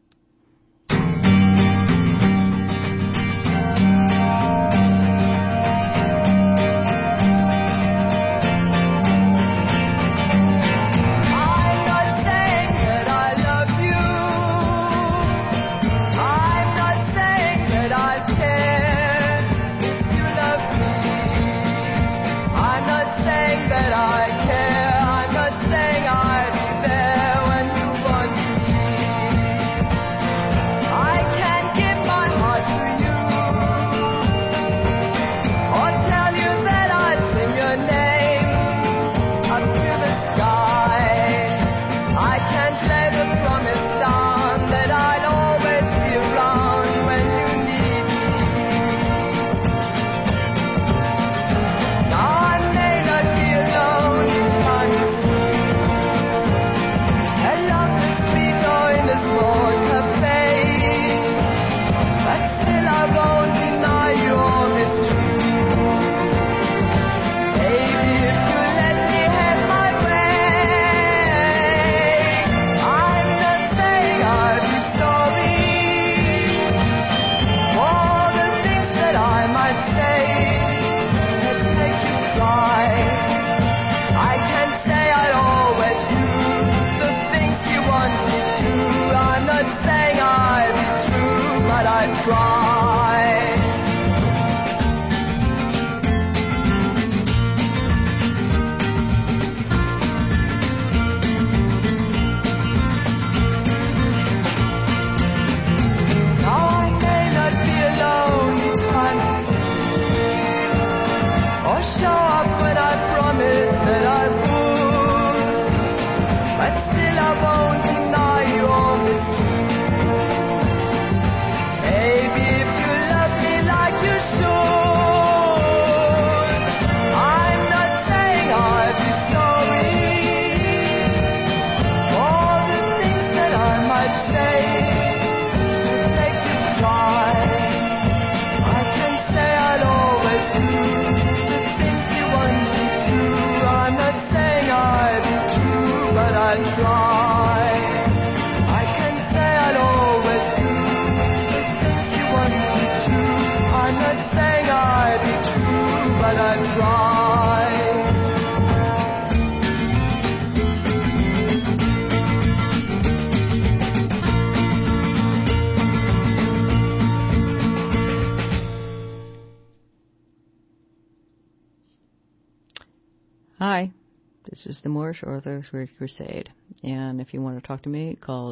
Hi, this is the Moorish Orthodox Radio Crusade, and if you want to talk to me, call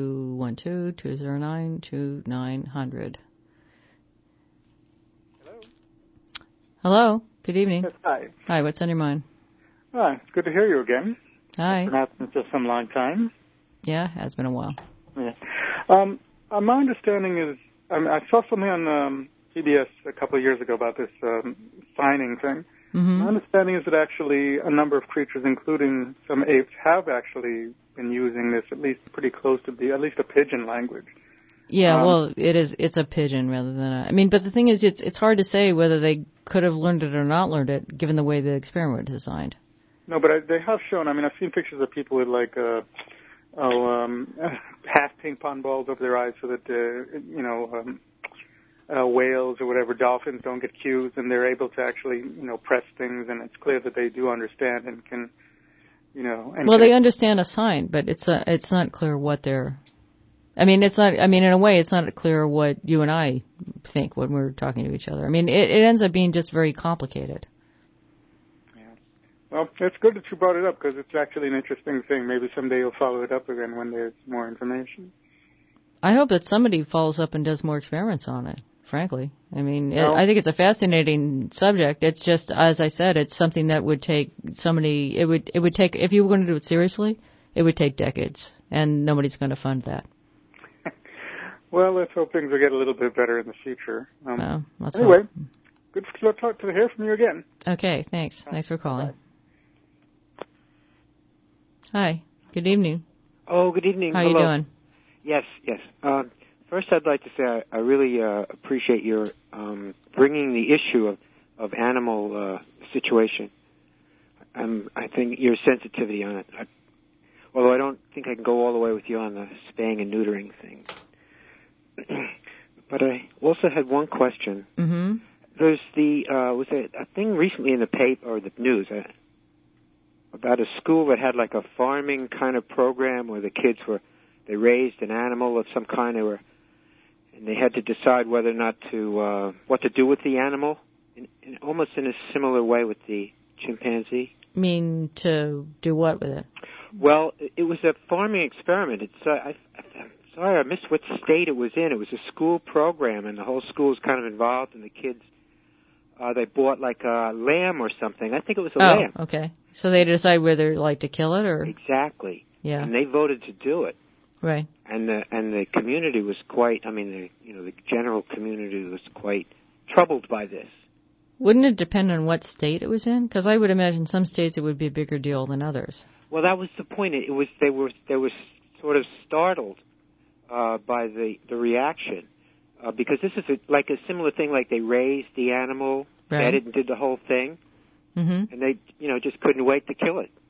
212-209-2900. Hello. Hello, good evening. Yes, hi. Hi, what's on your mind? Hi, it's good to hear you again. Hi. It's been happening for some long time. Yeah, has been a while. Yeah. My understanding is, I saw something on CBS a couple of years ago about this signing thing. Mm-hmm. My understanding is that actually a number of creatures, including some apes, have actually been using this at least pretty close to at least a pidgin language. Yeah, well, it's a pidgin rather than but the thing is, it's hard to say whether they could have learned it or not learned it, given the way the experiment was designed. No, but they have shown, I've seen pictures of people with half ping pong balls over their eyes so that, whales or whatever, dolphins don't get cues, and they're able to actually, press things, and it's clear that they do understand and can, they understand a sign, but it's not clear what they're. In a way, it's not clear what you and I think when we're talking to each other. It ends up being just very complicated. Yeah. Well, it's good that you brought it up because it's actually an interesting thing. Maybe someday you'll follow it up again when there's more information. I hope that somebody follows up and does more experiments on it, frankly. I think it's a fascinating subject. It's just, as I said, it's something that would take somebody, it would take, if you were going to do it seriously, it would take decades, and nobody's going to fund that. Well, let's hope things will get a little bit better in the future. Let's anyway, hope. Good to hear from you again. Okay, thanks. Thanks for calling. Hi. Good evening. Oh, good evening. How are you doing? Yes. First, I'd like to say I really appreciate your bringing the issue of animal situation. I think your sensitivity on it. Although I don't think I can go all the way with you on the spaying and neutering thing. But I also had one question. Mm-hmm. There's was a thing recently in the paper or the news about a school that had like a farming kind of program where the kids they raised an animal of some kind, and they had to decide whether or not to what to do with the animal, almost in a similar way with the chimpanzee. Mean to do what with it? Well, it was a farming experiment. I'm sorry, I missed what state it was in. It was a school program, and the whole school was kind of involved, and the kids, they bought like a lamb or something. I think it was a lamb. Oh, okay. So they decide whether to kill it or... Exactly. Yeah. And they voted to do it. Right. And the community was quite, the general community was quite troubled by this. Wouldn't it depend on what state it was in? Because I would imagine some states it would be a bigger deal than others. Well, that was the point. They were sort of startled by the reaction because this is like a similar thing. Like they raised the animal, fed it, and did the whole thing, mm-hmm. and they just couldn't wait to kill it.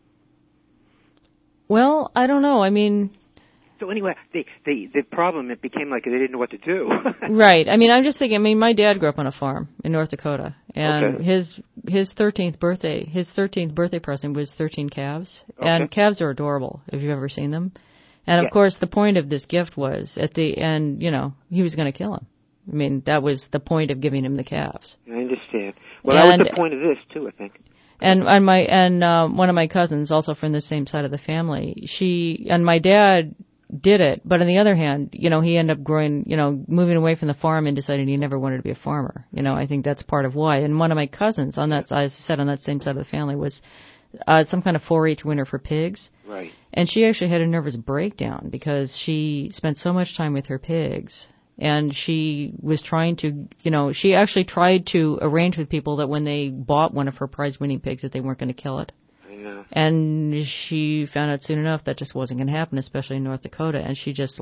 Well, I don't know. So anyway, the problem, it became like they didn't know what to do. Right. I'm just thinking, my dad grew up on a farm in North Dakota, and his 13th birthday present was 13 calves. Okay. And calves are adorable, if you've ever seen them. And of course, the point of this gift was, at the end, he was going to kill him. That was the point of giving him the calves. I understand. Well, that was the point of this, too, I think. And one of my cousins, also from the same side of the family, my dad did it, but on the other hand, he ended up moving away from the farm and decided he never wanted to be a farmer. I think that's part of why. And one of my cousins on that, as I said, on that same side of the family was some kind of 4-H winner for pigs. Right. And she actually had a nervous breakdown because she spent so much time with her pigs. And she was trying to, she actually tried to arrange with people that when they bought one of her prize-winning pigs that they weren't going to kill it. And she found out soon enough that just wasn't going to happen, especially in North Dakota. And she just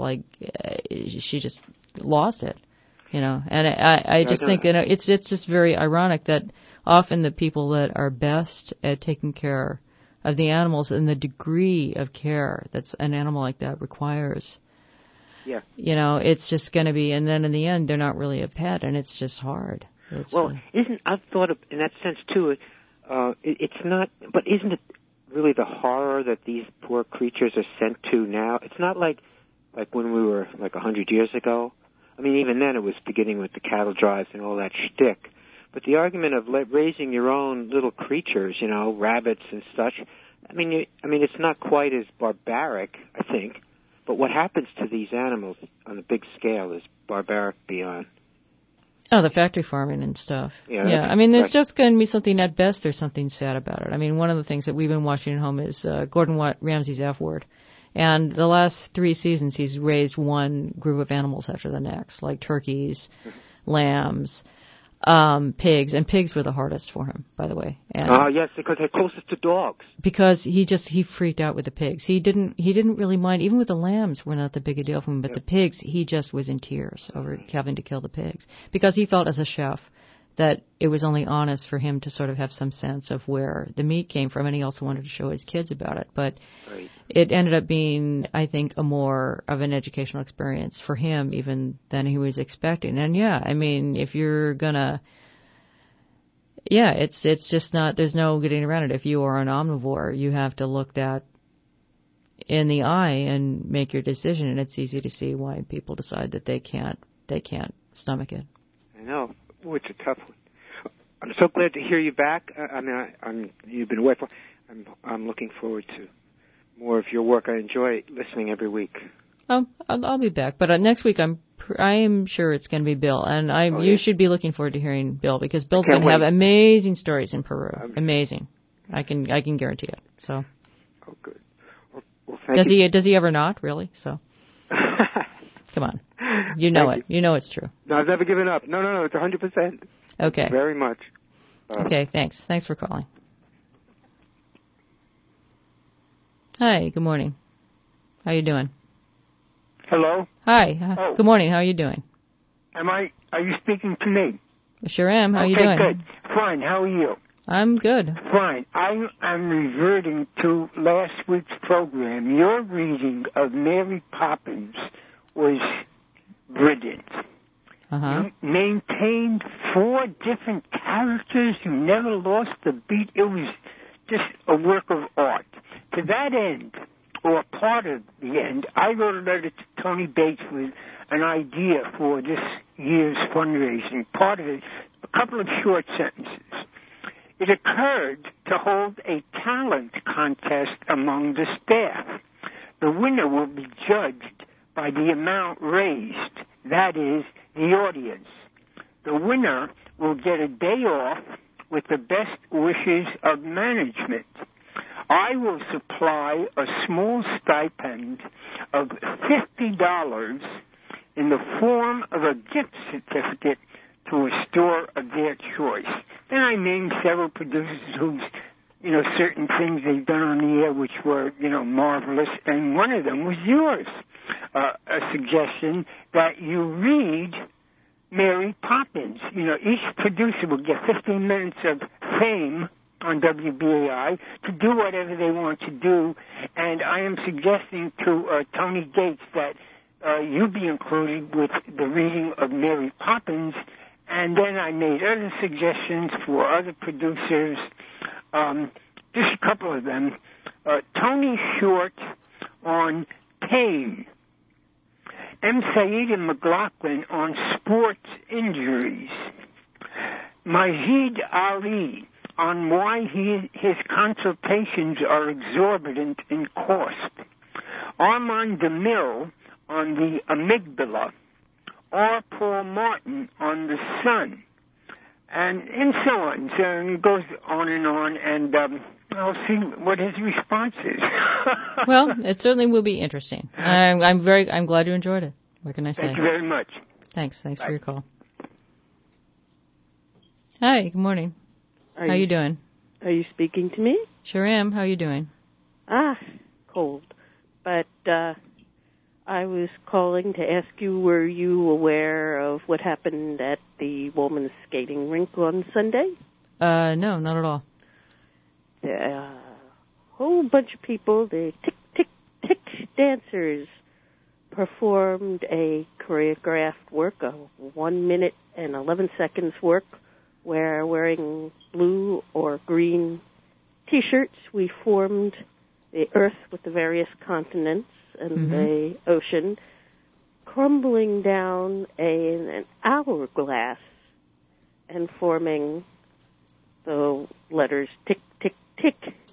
lost it, And I just think, it's just very ironic that often the people that are best at taking care of the animals and the degree of care that an animal like that requires, it's just going to be, and then in the end, they're not really a pet, and it's just hard. I've thought of, in that sense too, it's not, but isn't it really the horror that these poor creatures are sent to now? It's not like when we were 100 years ago. Even then it was beginning with the cattle drives and all that shtick. But the argument of raising your own little creatures, rabbits and such, it's not quite as barbaric, I think. But what happens to these animals on a big scale is barbaric beyond. Oh, the factory farming and stuff. Yeah. There's just going to be something, at best, there's something sad about it. One of the things that we've been watching at home is Gordon Ramsay's F-Word. And the last 3 seasons, he's raised one group of animals after the next, like turkeys, lambs, pigs. And pigs were the hardest for him, by the way. Yes, because they're closest to dogs. Because he freaked out with the pigs. He didn't really mind. Even with the lambs were not that big a deal for him, but the pigs, he just was in tears over having to kill the pigs. Because he felt as a chef that it was only honest for him to sort of have some sense of where the meat came from, and he also wanted to show his kids about it. But it ended up being, I think, a more of an educational experience for him even than he was expecting. And if you're gonna, it's just not, there's no getting around it. If you are an omnivore, you have to look that in the eye and make your decision, and it's easy to see why people decide that they can't stomach it. I know. Oh, it's a tough one. I'm so glad to hear you back. You've been away for. I'm looking forward to more of your work. I enjoy listening every week. I'll be back, but next week I am sure it's going to be Bill, and you should be looking forward to hearing Bill because Bill's going to have amazing stories in Peru. Amazing, I can guarantee it. So. Oh, good. Well, thank you. Does he ever not really? So. Come on. You know it. You know it's true. No, I've never given up. No, it's 100%. Okay. Very much. Okay, thanks. Thanks for calling. Hi, good morning. How you doing? Hello? Hi. Oh. Good morning. How are you doing? Are you speaking to me? I sure am. How are you Okay, doing? good. Fine. How are you? I'm good. Fine. I am reverting to last week's program. Your reading of Mary Poppins was brilliant. Uh-huh. You maintained 4 different characters. You never lost a beat. It was just a work of art. To that end, or part of the end, I wrote a letter to Tony Bates with an idea for this year's fundraising. Part of it, a couple of short sentences. It occurred to hold a talent contest among the staff. The winner will be judged by the amount raised, that is, the audience. The winner will get a day off with the best wishes of management. I will supply a small stipend of $50 in the form of a gift certificate to a store of their choice. Then I named several producers whose, certain things they've done on the air which were, marvelous, and one of them was yours. A suggestion that you read Mary Poppins. Each producer will get 15 minutes of fame on WBAI to do whatever they want to do, and I am suggesting to Tony Gates that you be included with the reading of Mary Poppins, and then I made other suggestions for other producers, just a couple of them. Tony Short on pain, M. Saeed and McLaughlin on sports injuries, Majid Ali on why his consultations are exorbitant in cost, Armand DeMille on the amygdala, or Paul Martin on the sun, and so on. So it goes on, and I'll see what his response is. Well, it certainly will be interesting. I'm glad you enjoyed it. What can I say? Thank you very much. Thanks. Bye. For your call. Hi. Good morning. How you doing? Are you speaking to me? Sure am. How you doing? Cold. But I was calling to ask you, were you aware of what happened at the women's skating rink on Sunday? No, not at all. A whole bunch of people, the tick-tick-tick dancers, performed a choreographed work, a 1 minute and 11 seconds work, where wearing blue or green T-shirts, we formed the Earth with the various continents and the ocean, crumbling down an hourglass and forming the letters tick, tick, tick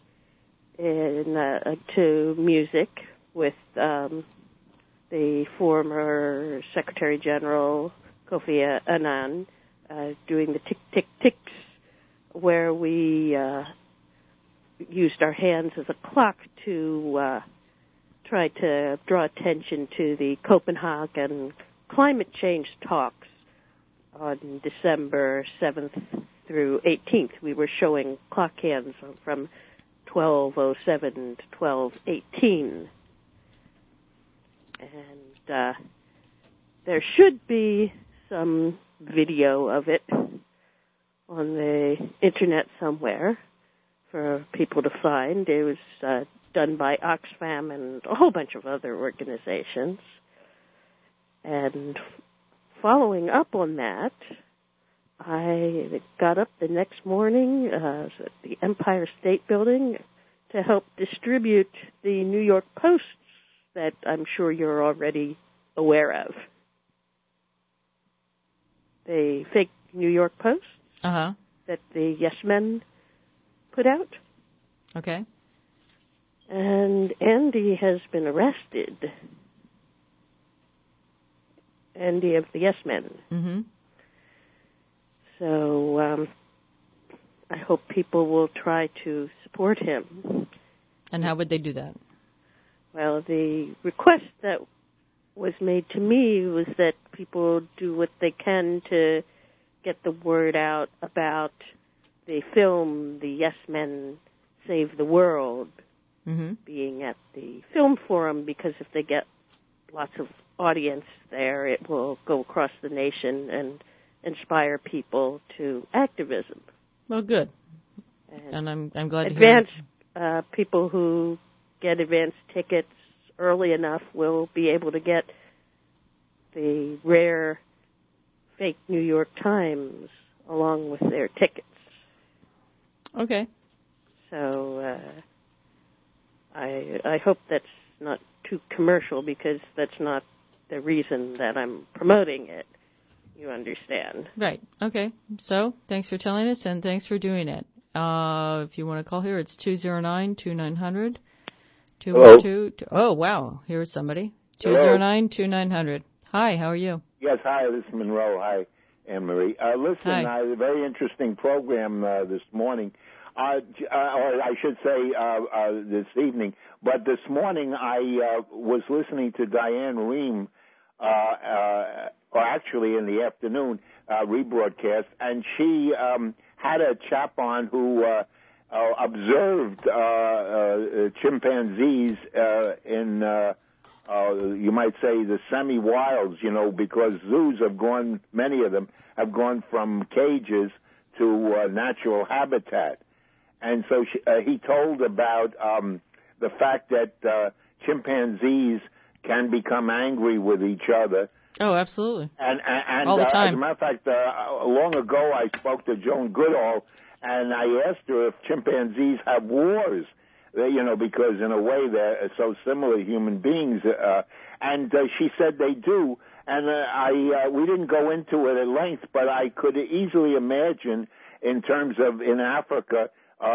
to music with the former Secretary General Kofi Annan doing the tick, tick, ticks, where we used our hands as a clock to try to draw attention to the Copenhagen climate change talks on December 7th through 18th. We were showing clock hands from 12:07 to 12:18. And there should be some video of it on the internet somewhere for people to find. It was done by Oxfam and a whole bunch of other organizations. And following up on that, I got up the next morning at the Empire State Building to help distribute the New York Posts that I'm sure you're already aware of. The fake New York Post that the Yes Men put out. Okay. And Andy has been arrested. Andy of the Yes Men. Mm-hmm. So I hope people will try to support him. And how would they do that? Well, the request that was made to me was that people do what they can to get the word out about the film, The Yes Men Save the World, being at the film forum, because if they get lots of audience there, it will go across the nation and inspire people to activism. Well, good. And I'm glad to hear. People who get advance tickets early enough will be able to get the rare fake New York Times along with their tickets. Okay. So I hope that's not too commercial, because that's not the reason that I'm promoting it. You understand? Right. Okay. So thanks for telling us, and thanks for doing it. If you want to call here, it's 209-2900. 212. Oh, wow. Here's somebody. 209-2900. Hi, how are you? Yes, hi, this is Monroe. Hi, Anne-Marie. Listen, Hi. A very interesting program this morning. Or I should say this evening. But this morning I was listening to Diane Rehm, or actually in the afternoon, rebroadcast, and she had a chap on who observed chimpanzees in, you might say, the semi-wilds, because zoos have gone, many of them have gone from cages to natural habitat. And so he told about the fact that chimpanzees can become angry with each other. Oh, absolutely. And all the time. As a matter of fact, long ago I spoke to Joan Goodall, and I asked her if chimpanzees have wars, because in a way they're so similar to human beings. And she said they do. And we didn't go into it at length, but I could easily imagine, in terms of in Africa,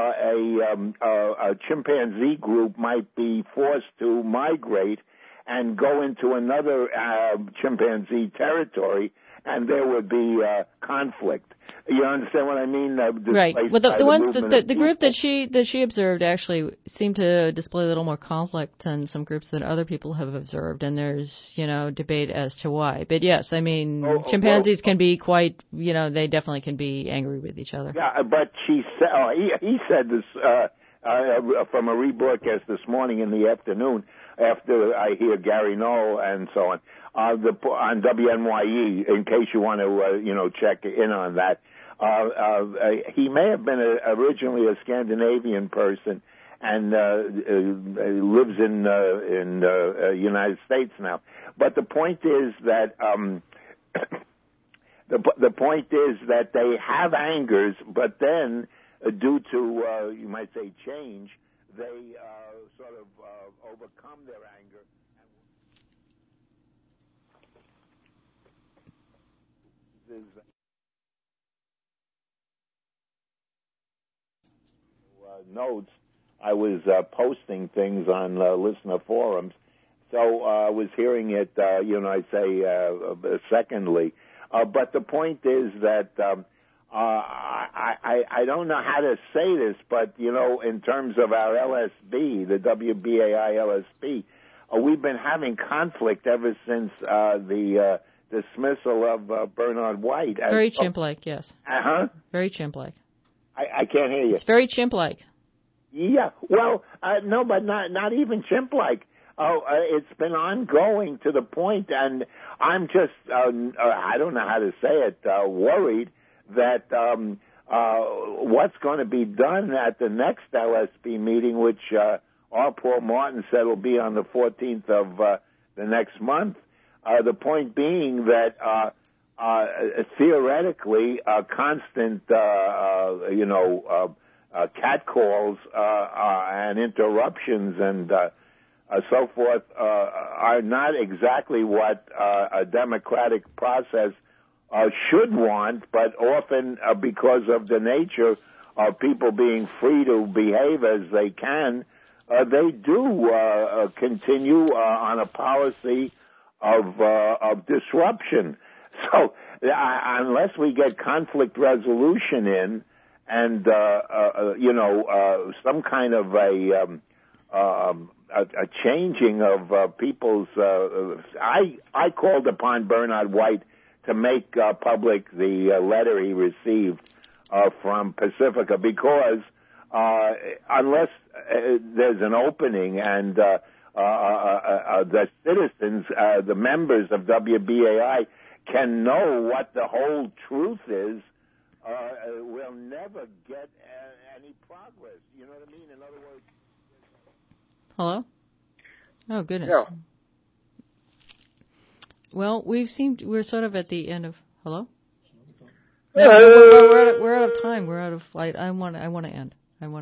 a chimpanzee group might be forced to migrate and go into another chimpanzee territory, and there would be conflict. You understand what I mean? Right. Well, the ones the group that she observed actually seemed to display a little more conflict than some groups that other people have observed, and there's debate as to why. But yes, I mean chimpanzees can be quite they definitely can be angry with each other. Yeah, but she said he said this from a rebroadcast this morning in the afternoon after I hear Gary Knoll and so on on WNYE, in case you want to check in on that. He may have been originally a Scandinavian person and lives in United States now. But the point is that the point is that they have angers, but then due to you might say change, they sort of overcome their anger. Notes, I was posting things on listener forums, so I was hearing it, I'd say secondly. But the point is that I don't know how to say this, but, in terms of our LSB, the WBAI LSB, we've been having conflict ever since the dismissal of Bernard White. Very chimp-like, yes. Uh-huh. Very chimp-like. I can't hear you. It's very chimp-like. Yeah, well, no, but not even chimp-like. It's been ongoing to the point, and I'm just, I don't know how to say it, worried that what's going to be done at the next LSB meeting, which R. Paul Martin said will be on the 14th of the next month. The point being that theoretically, constant, catcalls and interruptions and so forth are not exactly what a democratic process should want, but often because of the nature of people being free to behave as they can, they do continue on a policy of disruption. So unless we get conflict resolution in and some kind of a changing of people's I called upon Bernard White to make public the letter he received from Pacifica, because unless there's an opening and the citizens, the members of WBAI, can know what the whole truth is, we'll never get any progress. You know what I mean? In other words... Hello? Oh, goodness. Yeah. Well, we're sort of at the end of... Hello? No, we're out of time. We're out of flight. I want to end.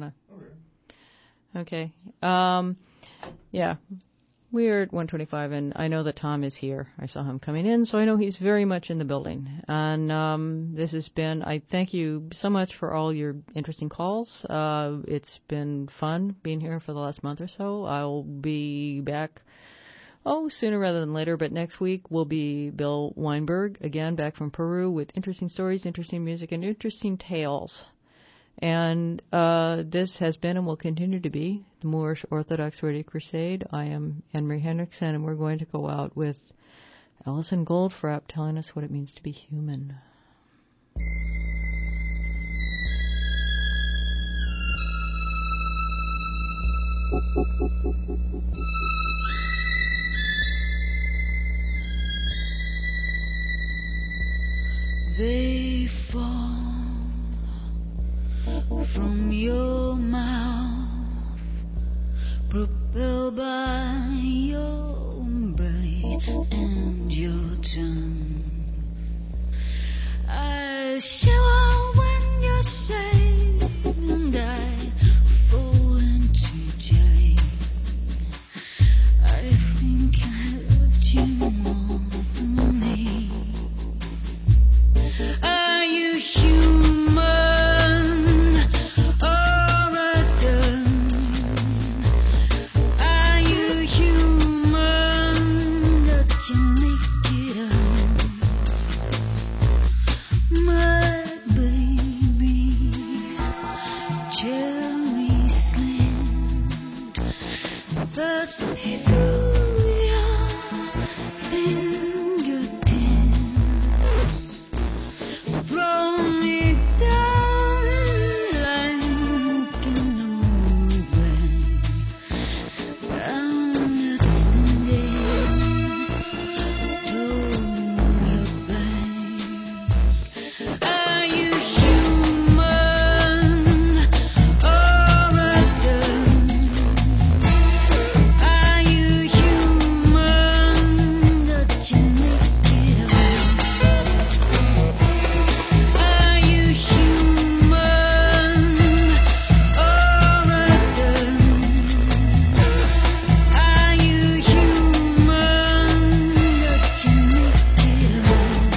Okay. Yeah. We're at 1:25, and I know that Tom is here. I saw him coming in, so I know he's very much in the building. And this has been... I thank you so much for all your interesting calls. It's been fun being here for the last month or so. I'll be back... sooner rather than later, but next week will be Bill Weinberg, again, back from Peru, with interesting stories, interesting music, and interesting tales. And this has been and will continue to be the Moorish Orthodox Radio Crusade. I am Anne-Marie Henriksen, and we're going to go out with Alison Goldfrapp telling us what it means to be human. They fall from your mouth, propelled by your belly and your tongue. I shiver when you say, and I fall into jelly. I think I loved you more than me. Are you human or a gun? Are you human that you make it up? My baby, cherry slammed, thus through your fingertips. Throw me down like an old man. I'm not standing tall or back. Are you human or a gun? Are you human that you make it up? Are you human or a gun? Are you human that you make it up?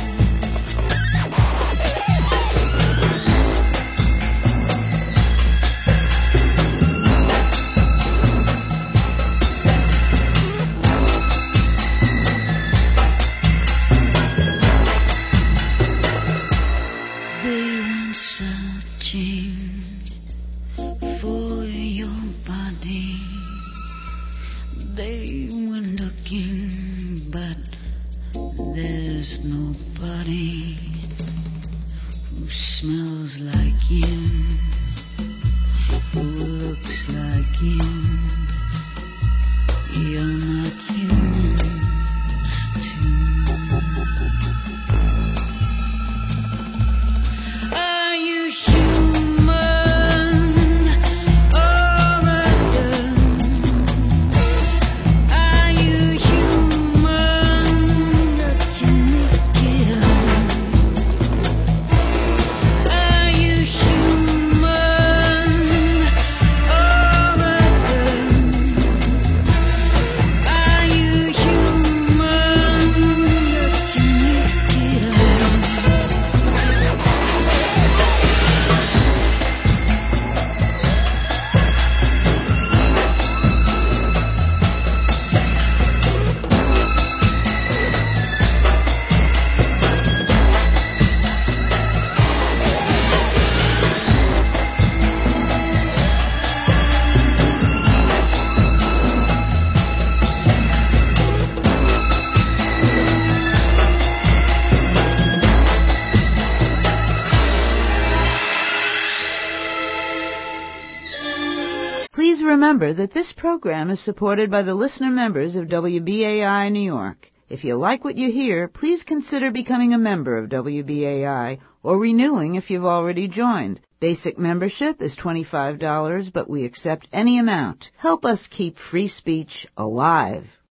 They went searching for your body. They went looking, but there's nobody who smells like you, who looks like you. You're not human too. Are you human or a gun? Are you human that you make it up? Are you human or a gun? Please remember that this program is supported by the listener members of WBAI New York. If you like what you hear, please consider becoming a member of WBAI or renewing if you've already joined. Basic membership is $25, but we accept any amount. Help us keep free speech alive.